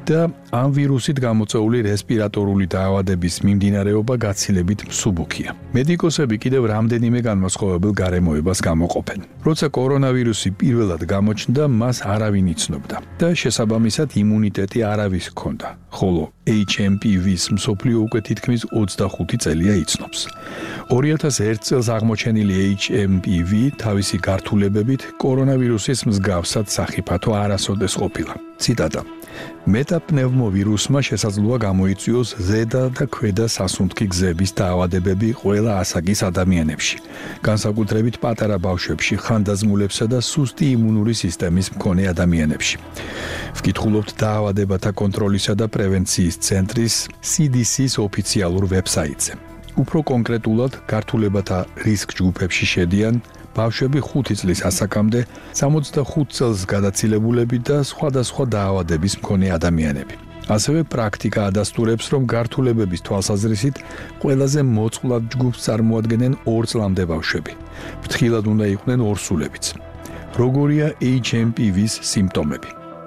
და ამ ვირუსით გამოწვეული რესპირატორული დაავადების მიმდინარეობა გაცილებით მსუბუქია. მედიკოსები კიდევ რამდენიმე განმასხვავებელ გარემოებას გამოყოფენ. როცა კორონავირუსი პირველად გამოჩნდა, მას არავინ იცნობდა და შესაბამისად იმუნიტეტი არავის ჰქონდა, ხოლო ეიჩ ემ პი ვის მსოფლიო უკვე თითქმის ოცდახუთი წელია იცნობს. ორი ათას ერთ წელს აღმოჩენილი ეიჩ ემ პი ვი თავისი გართულებებით კორონავირუსის მსგავსად სახიფათო არასოდეს ყოფილა. ციტატა: მეტაპნევმოვირუსმა შესაძლოა გამოიწვიოს ზედა და ქვედა სასუნთქი გზების დაავადებები ყველა ასაკის ადამიანებში, განსაკუთრებით პატარა ბავშვებში, ხანდაზმულებსა და სუსტი იმუნური სისტემის მქონე ადამიანებში. ვკითხულობთ დაავადებათა კონტროლისა და პრევენციის ცენტრის სი დი სის ოფიციალურ ვებსაიტზე. უფრო კონკრეტულად, გართულებათა რისკ ჯგუფებში შედიან ბავშვები ხუთი წლის ასაკამდე, სამოცდახუთ წელს გადაცილებულები და სხვადასხვა დაავადების მქონე ადამიანები. ასევე პრაქტიკა ადასტურებს, რომ გართულებების თვალსაზრისით ყველაზე მოწყვლად ჯგუფს წარმოადგენენ ორ წლამდე ბავშვები. ფრთხილად უნდა იყვნენ ორსულებიც. როგორია ეიჩ ემ პი ვის სიმპტომები?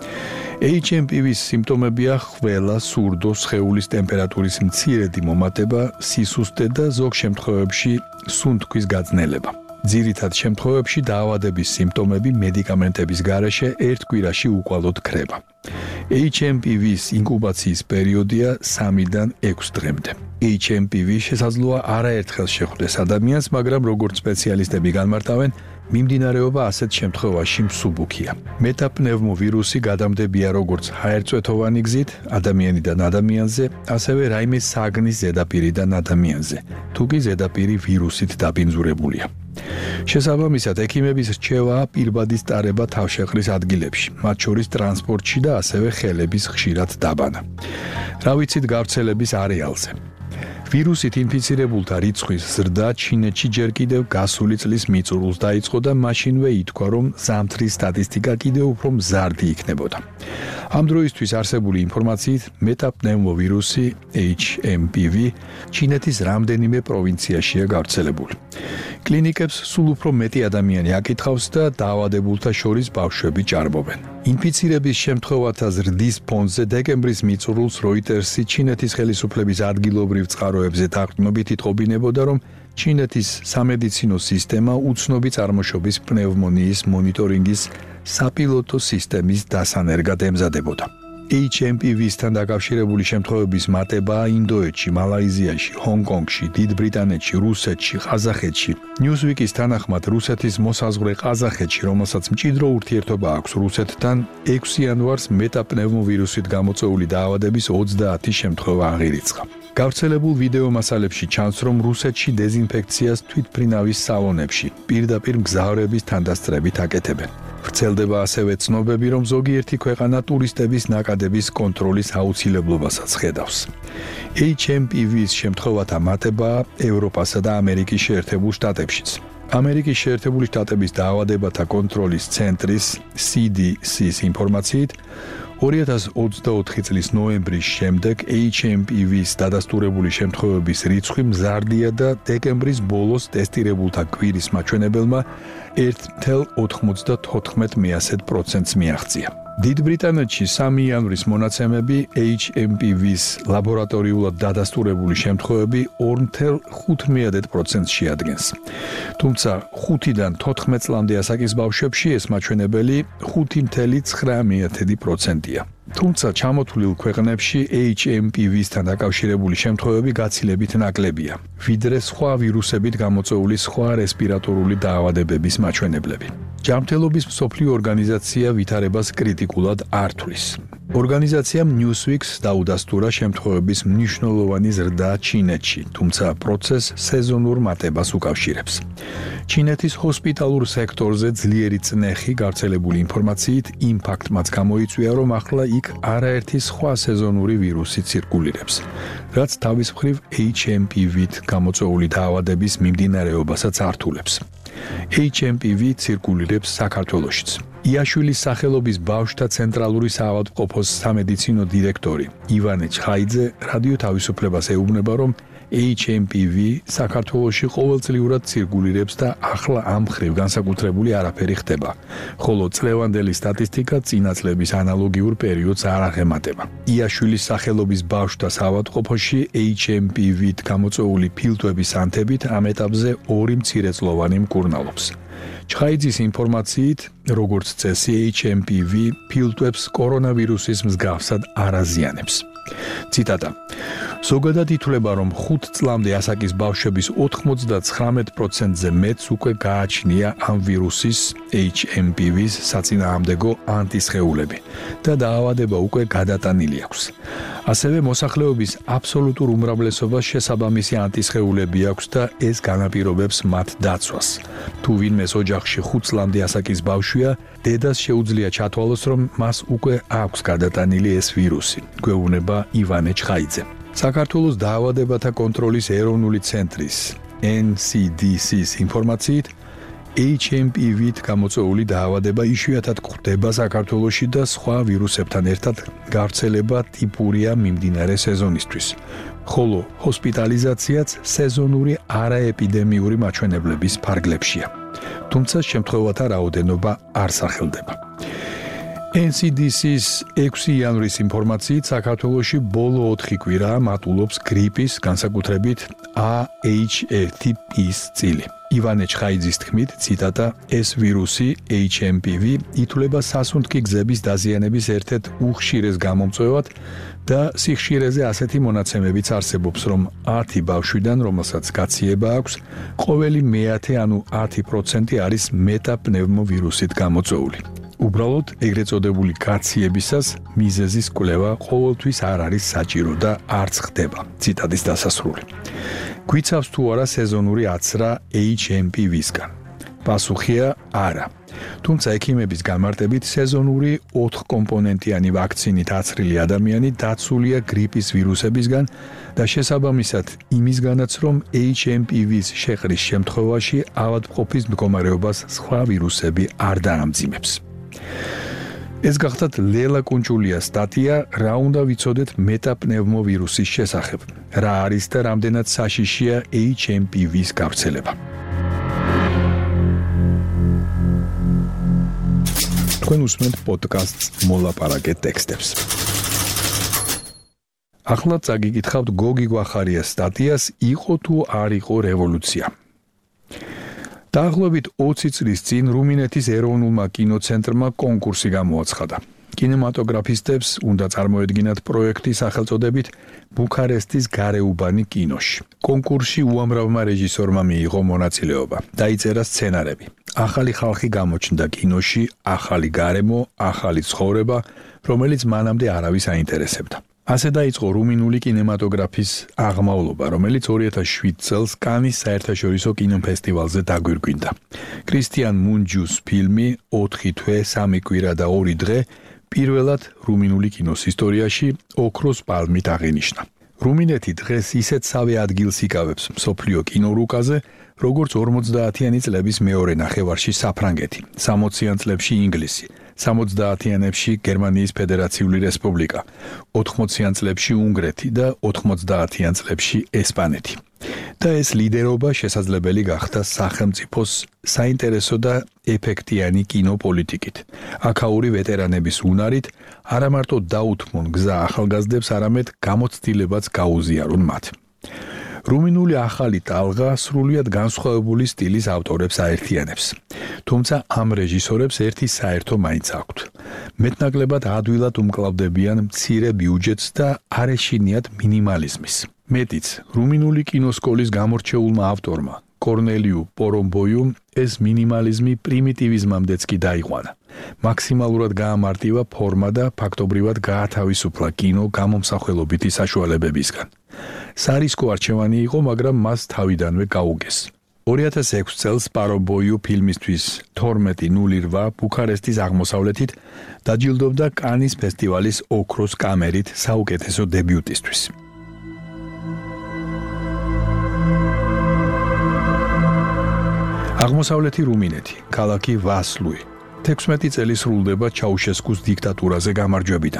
ეიჩ ემ პი ვის სიმპტომებია ხველა, სურდო, სხეულის ტემპერატურის მცირედი მომატება, სისუსტე და ზოგ შემთხვევებში სუნთქვის გაძნელება. ძირითად შემთხვევებში დაავადების სიმპტომები მედიკამენტების გარეშე ერთ კვირაში უკვალოდ ქრება. ეიჩ ემ პი ვის ინკუბაციის პერიოდია სამიდან ექვს დღემდე. ეიჩ ემ პი ვი შესაძლოა არაერთხელ შეხვდეს ადამიანს, მაგრამ როგორც სპეციალისტები განმარტავენ, მიმდინარეობა ასეთ შემთხვევაში მსუბუქია. მეტაპნევმოვირუსი გადამდებია როგორც ჰაერწვეთოვანი გზით ადამიანიდან ადამიანზე, ასევე რაიმე საგნის ზედაპირიდან ადამიანზე, თუ კი ზედაპირი ვირუსით დაბინძურებულია. შესაბამისად, ექიმების რჩევაა პირბადის ტარება თავშეყრის ადგილებში, მათ შორის ტრანსპორტში და ასევე ხელების ხშირად დაბანა. რა ვიცით გავრცელების არეალზე? ვირუსით ინფიცირებულთა რიცხვის ზრდა ჩინეთში ჯერ კიდევ გასული წლის მიწურულს დაიწყო და მაშინვე ითქვა, რომ ზამთრის სტატისტიკა კიდევ უფრო მზარდი იქნებოდა. ამ დროისთვის არსებული ინფორმაციით მეტაპნევმოვირუსი ეიჩ ემ პი ვი ჩინეთის რამდენიმე პროვინციაშია გავრცელებული. კლინიკებს სულ უფრო მეტი ადამიანი აკითხავს და დაავადებულთა შორის ბავშვები ჭარბობენ. ინფიცირების შემთხვევათა ზრდის ფონზე დეკემბრის მიწურულს როიტერსი ჩინეთის ხელისუფლების ადგილობრივ წყაროებზე დაყრდნობით იტყობინებოდა, რომ ჩინეთის სამედიცინო სისტემა უცნობი წარმოშობის პნევმონიის მონიტორინგის საპილოტო სისტემის დასანერგად ემზადებოდა. ეიჩ ემ პი ვისთან დაკავშირებული შემთხვევების მატებაა ინდოეთში, მალაიზიაში, ჰონგ-კონგში, დიდ ბრიტანეთში, რუსეთში, ყაზახეთში. Newsweek-ის თანახმად რუსეთის მოსაზღვრე ყაზახეთში, რომელსაც მჭიდრო ურთიერთობა აქვს რუსეთთან, ექვსი იანვარს მეტაპნევმოვირუსით გამოწვეული დაავადების ოცდაათი შემთხვევა აღირიცხა. გავრცელებულ ვიდეო მასალებში ჩანს, რომ რუსეთში დეზინფექციას თვითმფრინავის სალონებში პირდაპირ მგზავრების თანდასწრებით აკეთებენ. ვრცელდება ასევე ცნობები, რომ ზოგიერთი ქვეყანა ტურისტების ნაკადების კონტროლის აუცილებლობასაც ხედავს. ეიჩ ემ პი ვის შემთხვევათა მატება ევროპასა და ამერიკის შეერთებულ შტატებშიც. ამერიკის შეერთებული შტატების დაავადებათა კონტროლის ცენტრის სი დი სის ინფორმაციით, ორი ათას ოცდაოთხი წლის ნოემბრის შემდეგ ეიჩ ემ პი ვის დადასტურებული შემთხვევების რიცხვი მზარდია და დეკემბრის ბოლოს ტესტირებულთა კვირის მაჩვენებელმა ერთი წუთი ოთხმოცდათოთხმეტ პროცენტს მიაღწია. დიდ ბრიტანეთში სამი იანვრის მონაცემები ეიჩ ემ პი ვის ლაბორატორიულად დადასტურებული შემთხვევები ორი წუთი ხუთმეტ პროცენტს შეადგენს. თუმცა ხუთიდან თოთხმეტ წლამდე ასაკის ბავშვებში ეს მაჩვენებელი ხუთი წუთი ცხრამეტ პროცენტია. თუმცა ჩამოთვლილ ქვეყნებში ეიჩ ემ პი ვისთან დაკავშირებული შემთხვევები გაცილებით ნაკლებია, ვიდრე სხვა ვირუსებით გამოწვეული სხვა რესპირატორული დაავადებების მაჩვენებლები. ჯანმრთელობის მსოფლიო ორგანიზაცია ვითარებას კრიტიკულად არ თვლის. ორგანიზაციამ Newsweek-ს დაუდასტურა შემთხვევების მნიშვნელოვანი ზრდა ჩინეთში, თუმცა პროცესს სეზონურ მატებას უკავშირებს. ჩინეთის ჰოსპიტალურ სექტორზე ძლიერი წნეხი გავრცელებული ინფორმაციით იმ ფაქტმაც გამოიწვია, რომ ახლა იქ არაერთი სხვა სეზონური ვირუსი ცირკულირებს, რაც თავის მხრივ ეიჩ ემ პი ვით გამოწვეული დაავადების მიმდინარეობასაც ართულებს. ეიჩ ემ პი ვი ცირკულირებს საქართველოშიც. იაშვილის სახელობის ბავშვთა ცენტრალური საავადმყოფოს სამედიცინო დირექტორი ივანე ჩხაიძე რადიო თავისუფლებას ეუბნება, რომ H M P V საქართველოში ყოველწლიურად ცირკულირებს და ახლა ამ ხრივ განსაკუთრებული არაფერი ხდება, ხოლო წლევანდელი სტატისტიკა წინა წლების ანალოგიურ პერიოდს არ აღემატება. იაშვილის სახელობის ბავშვთა საავადმყოფოში H M P V-ით გამოწვეული ფილტვების ანთებით ამ ეტაპზე ორი მცირეწლოვანი მკურნალობს. ჩხაიძის ინფორმაციით, როგორც წესი, H M P V ფილტვებს კორონავირუსის მსგავსად არ აზიანებს. ციტატა: ზოგადად ითვლება, რომ ხუთ წლამდე ასაკის ბავშვების ოთხმოცდათხრამეტ პროცენტზე მეტს უკვე გააჩნია ამ ვირუსის H M P V-ს საწინააღმდეგო ანტისხეულები და დაავადება უკვე გადატანილი აქვს. ასევე მოსახლეობის აბსოლუტურ უმრავლესობას შესაბამისი ანტისხეულები აქვს და ეს განაპირობებს მათ დაცვას. თუ ვინმეს ოჯახში ხუთ წლამდე ასაკის ბავშვია, დედას შეუძლია ჩათვალოს, რომ მას უკვე აქვს გადატანილი ეს ვირუსი, გვეუბნება ივანე ჩხაიძე. საქართველოს დაავადებათა კონტროლის ეროვნული ცენტრის N C D C-ის ინფორმაციით, H M P V-ით გამოწვეული დაავადება იშვიათად გვხვდება საქართველოში და სხვა ვირუსებთან ერთად გავრცელება ტიპურია მიმდინარე სეზონისთვის, ხოლო ჰოსპიტალიზაციაც სეზონური არაეპიდემიური მაჩვენებლების ფარგლებშია. თუმცა შემთხვევათა რაოდენობა არ სახელდება. N C D C-ის ექვსი იანვრის ინფორმაციით, საქართველოში ბოლო ოთხი კვირა მატულობს გრიპის, განსაკუთრებით A H one ტიპის წილი. ივანე ჩხაიძის თქმით, ციტატა: ეს ვირუსი H M P V ითვლება სასუნთქი გზების დაზიანების ერთ-ერთ უხშირეს გამომწვევად და სიხშირეზე ასეთი მონაცემებიც არსებობს, რომ ათი ბავშვიდან, რომელსაც გაციება აქვს, ყოველი მეათე, ანუ ათი პროცენტი არის მეტაპნევმოვირუსით გამოწვეული. უბრალოდ ეგრეთ წოდებული გაციებისას მიზეზის კვლევა ყოველთვის არ არის საჭირო და არც ხდება. ციტატის დასასრული. გვიცავს თუ არა სეზონური აცრა H M P V-სგან? პასუხია არა. თუმცა ექიმების გამარტებით სეზონური ოთხკომპონენტიანი ვაქცინით აცრილი ადამიანი დაცულია გრიპის ვირუსებისგან და შესაბამისად იმისგანაც, რომ H M P V-ს შეყრის შემთხვევაში ავადმყოფის მდგომარეობას სხვა ვირუსები არ დაამძიმებს. ეს გახდათ ლელა კუნჭულიას სტატია, რა უნდა ვიცოდეთ მეტაპნევმოვირუსის შესახებ, რა არის და რამდენად საშიშია H M P V-ს გავრცელება. თქვენ უსმენთ პოდკასტს მოლაპარაკეთ ტექსტებს. ახლა წაგიკითხავთ გოგი გვახარიას სტატიას „იყო თუ არ იყო რევოლუცია“. დაახლოებით ოცი წლის წინ რუმინეთის ეროვნულმა კინოცენტრმა კონკურსი გამოაცხადა. კინემატოგრაფისტებს უნდა წარმოედგინათ პროექტი სახელწოდებით ბუქარესტის გარეუბანი კინოში. კონკურსში უამრავმა რეჟისორმა მიიღო მონაწილეობა. დაიწერა სცენარები. ახალი ხალხი გამოჩნდა კინოში, ახალი გარემო, ახალი ცხოვრება, რომელიც მანამდე არავის აინტერესებდა. ასე დაიწყო რუმინული კინემატოგრაფის აღმავლობა, რომელიც ორი ათას შვიდ წელს კანის საერთაშორისო კინოფესტივალზე დაგვირგვინდა. კრისტიან მუნჯუს ფილმი ოთხი თვე, სამი კვირა და ორი დღე პირველად რუმინული კინოს ისტორიაში ოქროს პალმით აღინიშნა. რუმინეთი დღეს ისეთსავე ადგილს იკავებს მსოფლიო კინორუკაზე, როგორც ორმოცდაათიანი წლების მეორე ნახევარში საფრანგეთი, სამოციან წლებში ინგლისი, სამოცდაათიანებში გერმანიის ფედერაციული რესპუბლიკა, ოთხმოციან წლებში უნგრეთი და ოთხმოცდაათიან წლებში ესპანეთი. და ეს ლიდერობა შესაძლებელი გახდა სახელმწიფოს საინტერესო და ეფექტიანი კინოპოლიტიკით, აქაური ვეტერანების უნარით, არა მარტო დაუთმონ გზა ახალგაზრდებს, არამედ გამოცდილებაც გაუზიარონ მათ. რუმინული ახალი ტალღა სრულიად განსხვავებული სტილის ავტორებს აერთიანებს. თუმცა ამ რეჟისორებს ერთი საერთო მაინც აქვთ. მეტნაკლებად ადვილად უმკლავდებიან მცირე ბიუჯეტს და არ ეშინიათ მინიმალიზმის. მეტიც, რუმინული კინოსკოლის გამორჩეულმა ავტორმა, კორნელიუ პორომბოიუმ, ეს მინიმალიზმი პრიმიტივიზმამდეც კი დაიყვანა. მაქსიმალურად გაამარტივა ფორმა და ფაქტობრივად გაათავისუფლა კინო გამომსახველობითი საშუალებებისგან. სარისკო არჩევანი იყო, მაგრამ მას თავიდანვე გაუგეს. ორი ათას ექვსი წელს პორომბოიუ ფილმისთვის თორმეტი ნული რვა ბუქარესტის აღმოსავლეთით დაჯილდოვდა კანის ფესტივალის ოქროს კამერით საუკეთესო დებიუტისთვის. აღმოსავლეთი რუმინეთი, ქალაქი ვასლუი. თექვსმეტი წელი სრულდება ჩაუშესკუს დიქტატურაზე გამარჯვებიდან.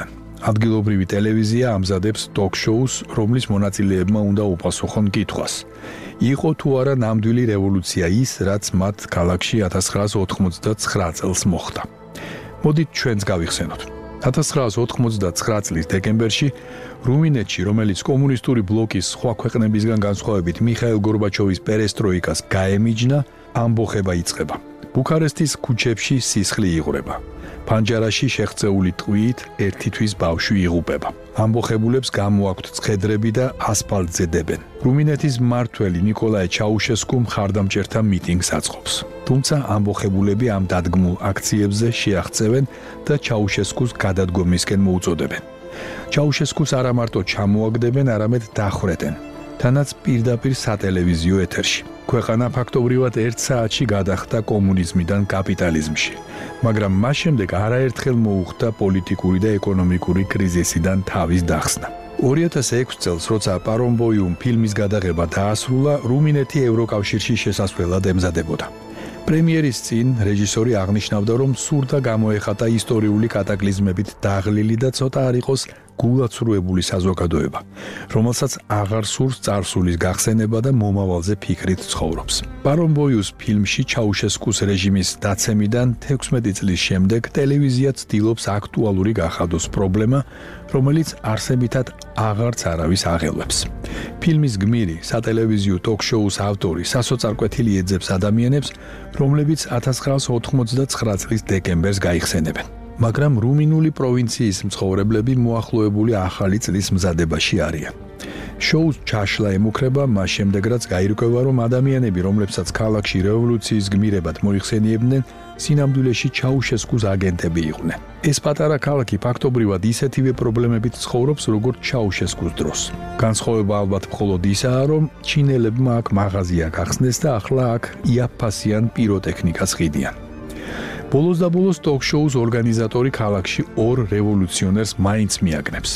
ადგილობრივი ტელევიზია ამზადებს ტოკ-შოუს, რომლის მონაწილეებმა უნდა უპასუხონ კითხვას. იყო თუ არა ნამდვილი რევოლუცია ის, რაც მათ ქალაქში ათას ცხრაას ოთხმოცდაცხრა წელს მოხდა. მოდით ჩვენც გავიხსენოთ. ათას ცხრაას ოთხმოცდაცხრა წლის დეკემბერში რუმინეთში, რომელიც კომუნისტური ბლოკის სხვა ქვეყნებისგან განსხვავებით მიხაილ გორბაჩოვის პერესტროიკას გაემიჯნა, ამბოხება იწყება. ბუქარესტის ქუჩებში სისხლი იღვრება. ფანჯარაში შეღწეული ტყვიით ერთი თვის ბავშვი იღუპება. ამბოხებულებს გამოაქვთ ცხედრები და ასფალტზე დებენ. რუმინეთის მმართველი ნიკოლაე ჩაუშესკუ მხარდამჭერთა მიტინგს აწყობს. თუმცა ამბოხებულები ამ დადგმულ აქციებზე შეაღწევენ და ჩაუშესკუს გადადგომისკენ მოუწოდებენ. ჩაუშესკუს არა მარტო ჩამოაგდებენ, არამედ დახრეტენ. თანაც პირდაპირ სატელევიზიო ეთერში. ქვეყანა ფაქტობრივად ერთ საათში გადახდა კომუნიზმიდან კაპიტალიზმში, მაგრამ მას შემდეგ არაერთხელ მოუხდა პოლიტიკური და ეკონომიკური კრიზისიდან თავის დახსნა. ორი ათას ექვსი წელს, როცა პარომბოიუმ ფილმის გადაღება დაასრულა, რუმინეთი ევროკავშირში შესასვლელად ემზადებოდა. პრემიერის წინ რეჟისორი აღნიშნავდა, რომ სურდა გამოეხატა ისტორიული კატაკლიზმებით დაღლილი და ცოტა არ იყოს გულაცრუებული საზოგადოება, რომელსაც აღარ სურს წარსულის გახსენება და მომავალზე ფიქრით ცხოვრობს. პარომბოიუს ფილმში ჩაუშესკუს რეჟიმის დაცემიდან თექვსმეტი წლის შემდეგ ტელევიზია ცდილობს აქტუალური გახადოს პრობლემა, რომელიც არსებითად აღარც არავის აღელვებს. ფილმის გმირი, სატელევიზიო ტოკ-შოუს ავტორი სასოწარკვეთილი ეძებს ადამიანებს, რომლებიც ათას ცხრაას ოთხმოცდაცხრა წლის დეკემბერს გაიხსენებენ. მაგრამ რუმინული პროვინციის მცხოვრებლები მოახლოებული ახალი წლის მზადებაში არიან. შოუს ჩაშლა ემუქრება მას შემდეგ, რაც გაირკვევა, რომ ადამიანები, რომლებსაც ქალაქში რევოლუციის გმირებად მოიხსენიებდნენ, სინამდვილეში ჩაუშესკუს აგენტები იყვნენ. ეს პატარა ქალაქი ფაქტობრივად ისეთივე პრობლემებით ცხოვრობს, როგორც ჩაუშესკუს დროს. განსხვავება ალბათ მხოლოდ ისაა, რომ ჩინელებმა აქ მაღაზია გახსნეს და ახლა აქ იაფფასიან პიროტექნიკას ყიდიან. ბოლოს და ბოლოს ტოკ-შოუს ორგანიზატორი ქალაქში ორ რევოლუციონერს მაინც მიაგნებს.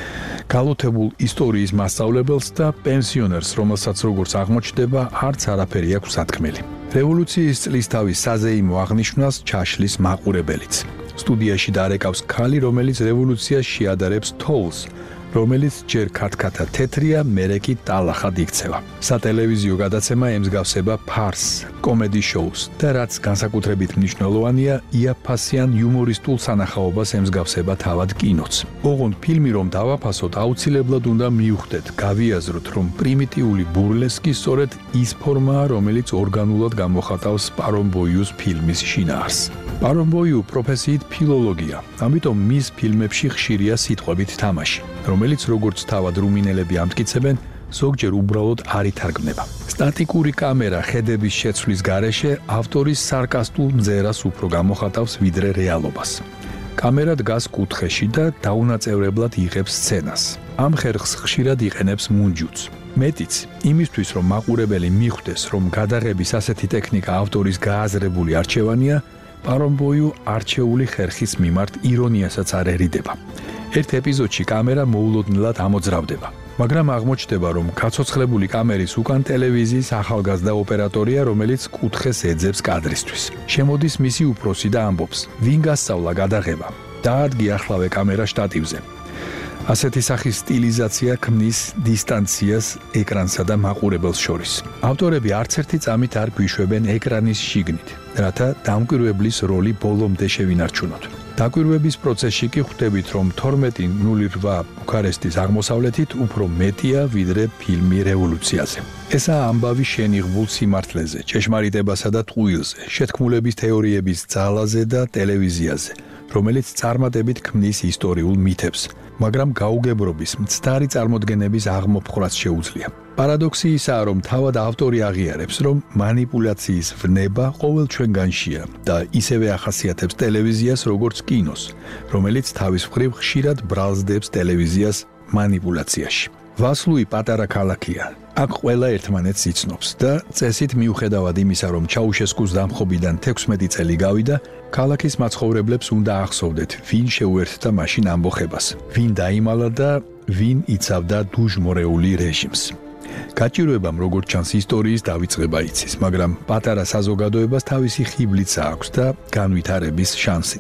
გალოთებულ ისტორიის მასწავლებელს და პენსიონერს, რომელსაც როგორც აღმოჩნდება, არც არაფერი აქვს სათქმელი. რევოლუციის წლისთავის საზეიმო აღნიშვნას ჩაშლის მაყურებელიც. სტუდიაში დარეკავს ქალი, რომელიც რევოლუციას შეადარებს თოვლს, რომელიც ჯერ ქათქათა თეთრია, მერე კი ტალახად იქცევა. სატელევიზიო გადაცემა ემსგავსება ფარსს, კომედი შოუს და რაც განსაკუთრებით მნიშვნელოვანია, იაფფასიან იუმორისტულ სანახაობას ემსგავსება თავად კინოც. ოღონდ ფილმი რომ დავაფასოთ, აუცილებლად უნდა მივხვდეთ, გავიაზროთ, რომ პრიმიტიული ბურლესკი სწორედ ის ფორმაა, რომელიც ორგანულად გამოხატავს პარომბოიუს ფილმის შინაარსს. პარომბოიუ პროფესიით ფილოლოგია, ამიტომ მის ფილმებში ხშირია სიტყვებით თამაში, რომელიც როგორც თავად რუმინელები ამტკიცებენ, ზოგჯერ უბრალოდ არ ითარგმნება. სტატიკური კამერა ხედების შეცვლის გარეშე ავტორის სარკასტულ მზერას უფრო გამოხატავს ვიდრე რეალობას. კამერა დგას კუთხეში და დაუნაწევრებლად იღებს სცენას. ამ ხერხს ხშირად იყენებს მუნჯუც. მეტიც, იმისთვის რომ მაყურებელი მიხვდეს, რომ გადაღების ასეთი ტექნიკა ავტორის გააზრებული არჩევანია, პარომბოიუ არჩეული ხერხის მიმართ ირონიასაც არ ერიდება. ერთ ეპიზოდში კამერა მოულოდნელად ამოძრავდება, მაგრამ აღმოჩნდება, რომ გაცოცხლებული კამერის უკან ტელევიზიის ახალგაზრდა ოპერატორია, რომელიც კუთხეს ეძებს კადრისთვის. შემოდის მისი უფროსი და ამბობს: "ვინ გასწავლა გადაღება?" დაადგი ახლავე კამერა შტატივზე. ასეთი სახის სტილიზაცია ქმნის დისტანციას ეკრანსა და მაყურებელს შორის. ავტორები არც ერთი წამით არ გვიშვებენ ეკრანის შიგნით, რათა დამკვირვებლის როლი ბოლომდე შევინარჩუნოთ. დაკვირვების პროცესში კი ხვდებით, რომ თორმეტი ნული რვა ბუქარესტის აღმოსავლეთით უფრო მეტია ვიდრე ფილმი რევოლუციაზე. ესაა ამბავი შენიღბულ სიმართლეზე, ჭეშმარიტებასა და ტყუილზე, შეთქმულების თეორიების ძალაზე და ტელევიზიაზე, რომელიც წარმატებით ქმნის ისტორიულ მითებს, მაგრამ გაუგებრობის მცდარი წარმოდგენების აღმოფხვრაც შეუძლია. პარადოქსი ისაა, რომ თავად ავტორი აღიარებს, რომ მანიპულაციის ვნება ყოველ ჩვენგანშია და ისევე ახასიათებს ტელევიზიას როგორც კინოს, რომელიც თავის მხრივ ხშირად ბრალსდებს ტელევიზიას მანიპულაციაში. ვასლუი პატარა ქალაქია. აქ ყველა ერთმანეთს იცნობს და წესით მიუხედავად იმისა, რომ ჩაუშესკუს დამხობიდან თექვსმეტი წელი გავიდა, ქალაქის მაცხოვრებლებს უნდა ახსოვდეთ, ვინ შეუერთდა მაშინ ამბოხებას, ვინ დაიმალა და ვინ იცავდა დუჟმორეული რეჟიმს. გაჭირვებამ როგორც ჩანს ისტორიის დავიწყება იცის, მაგრამ პატარა საზოგადოებას თავისი ხიბლიც აქვს და განვითარების შანსიც.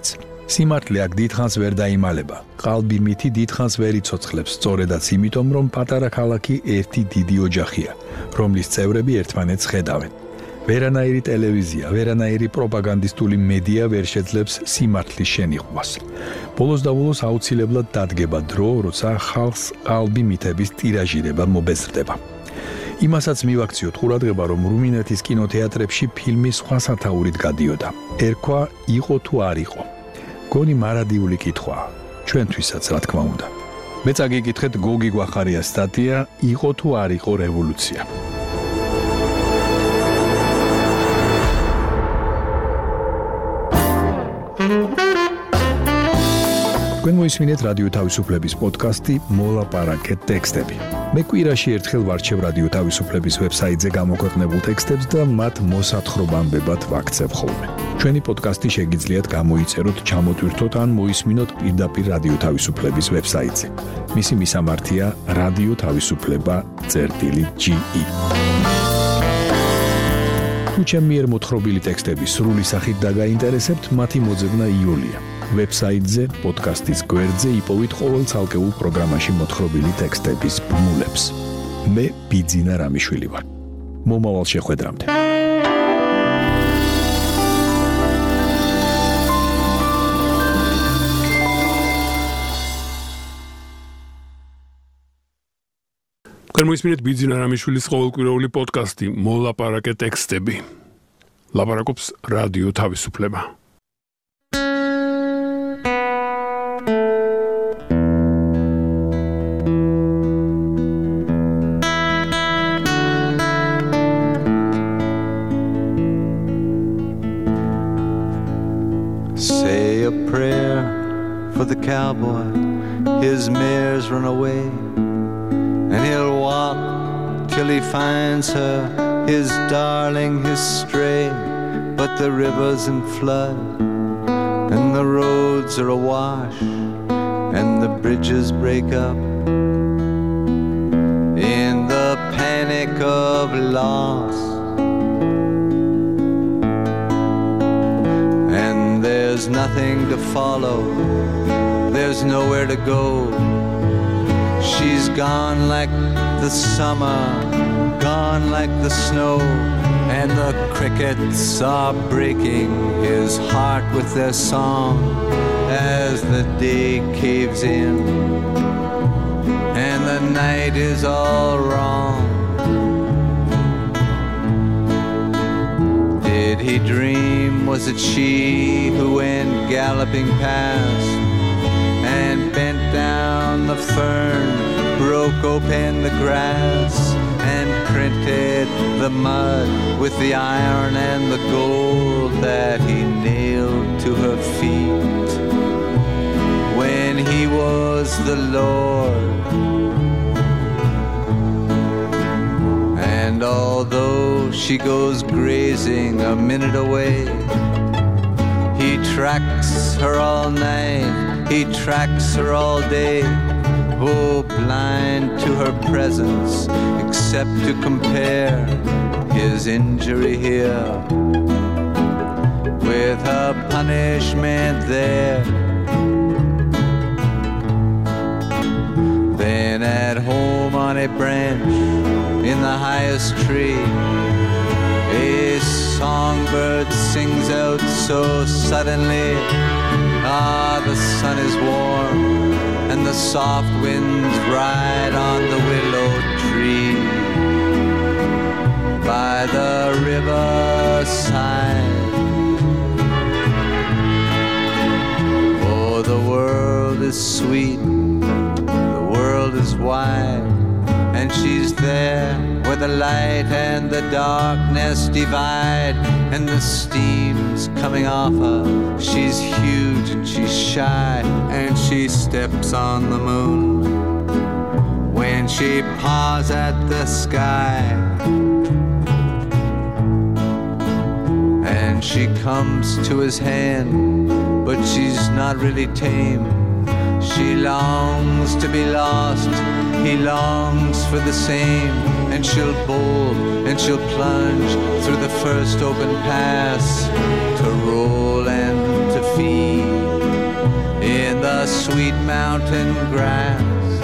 სიმართლე აქ დიდხანს ვერ დაიმალება. ყალბი მითი დიდხანს ვერ იცოცხლებს, სწორედაც იმიტომ, რომ პატარა ქალაქი ერთი დიდი ოჯახია, რომლის წევრები ერთმანეთს ხედავენ. ვერანაირი ტელევიზია, ვერანაირი პროპაგანდისტული მედია ვერ შეძლებს სიმართლის შენიღვას. ბოლოს და ბოლოს აუცილებლად დადგება დრო, როცა ხალხს ყალბი მითების ტირაჟირება მობეზრდება. იმასაც მივაქციოთ ყურადღება, რომ რუმინეთის კინოთეატრებში ფილმი სხვა სათაურით გადიოდა. ერქვა იყო თუ არ იყო. გონი მარადიული კითხვაა, ჩვენთვისაც რა თქმა უნდა. მე წაგიკითხეთ გოგი გვახარიას სტატია იყო თუ არ იყო რევოლუცია. თქვენ მოისმინეთ რადიო თავისუფლების პოდკასტი მოლაპარაკე ტექსტები. მე კვირაში ერთხელ ვარჩევ რადიო თავისუფლების ვებსაიტზე გამოქვეყნებულ ტექსტებს და მათ მოსათხრობამდებად ვაქცევ ხოლმე. ჩვენი პოდკასტი შეგიძლიათ გამოიწეროთ, ჩამოტვირთოთ ან მოისმინოთ პირდაპირ რადიო თავისუფლების ვებსაიტზე. მისი მისამართია რადიო თავისუფლება წერტილი ჯი ი. თუ ჩემი მიერ მოთხრობილი ტექსტები სრული სახით დაგაინტერესებთ, მათი მოძებნა იოლია. ვებსაიტზე, პოდკასტის გვერდზე იპოვით ყოველ ცალკეულ პროგრამაში მოთხრობილი ტექსტების ბმულებს. მე ბიძინა რამიშვილი ვარ. მომავალ შეხვედრამდე. გამოისმინეთ ბიძინა რამიშვილის ყოველკვირეული პოდკასტი მოლაპარაკე ტექსტები. ლაპარაკობს რადიო თავისუფლება. Say a prayer for the cowboy, his mares run away, and he'll walk till he finds her, his darling, his stray. But the river's in flood, and the roads are awash, and the bridges break up. In the panic of loss, and there's nothing to follow, there's nowhere to go. She's gone like the summer, gone like the snow, and the crickets are breaking his heart with their song as the day caves in and the night is all wrong. Did he dream, was it she who went galloping past and bent down the fern, broke open the grass, and printed the mud with the iron and the gold that he nailed to her feet when he was the Lord? And although she goes grazing a minute away, he tracks her all night, he tracks her all day. Oh, blind to her presence, except to compare his injury here with her punishment there. Then at home on a branch in the highest tree, a songbird sings out so suddenly. Ah, the sun is warm and the soft winds ride on the willow tree by the riverside. Oh, the world is sweet, the world is wide, and she's there where the light and the darkness divide, and the steam's coming off her. She's huge and she's shy, and she steps on the moon when she paws at the sky. And she comes to his hand, but she's not really tame. She longs to be lost, he longs for the same. And she'll bowl and she'll plunge through the first open pass, to roll and to feed. sweet mountain grass.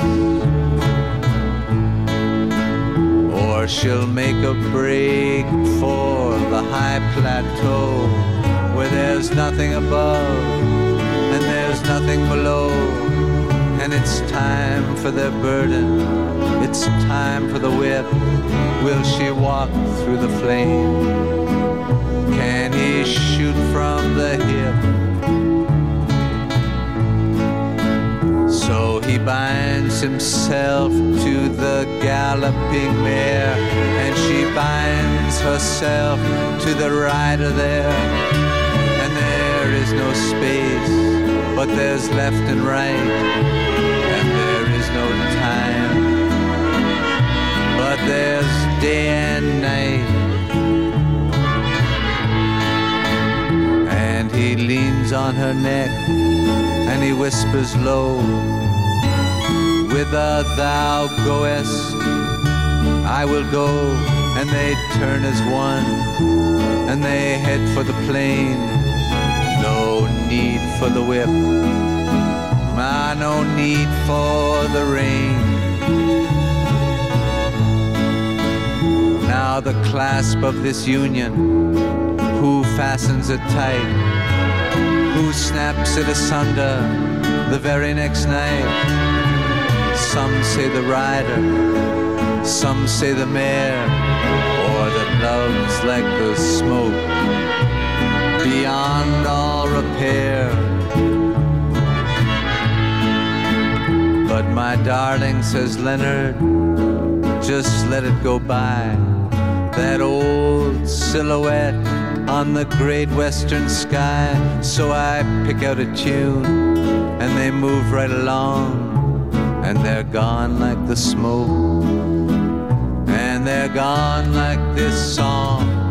Or she'll make a break for the high plateau where there's nothing above and there's nothing below. And it's time for their burden, it's time for the whip. Will she walk through the flame? Can he shoot from the hip? So he binds himself to the galloping mare, and she binds herself to the rider there. And there is no space, but there's left and right, and there is no time, but there's day and night. And he leans on her neck and he whispers low, whither thou goest, I will go. And they turn as one, and they head for the plain. No need for the whip, ah, no need for the rain. Now the clasp of this union, who fastens it tight, who snaps it asunder the very next night? Some say the rider, some say the mare, or that love's like the smoke beyond all repair. But my darling, says Leonard, just let it go by. That old silhouette on the great western sky. So I pick out a tune and they move right along, and they're gone like the smoke, and they're gone like this song.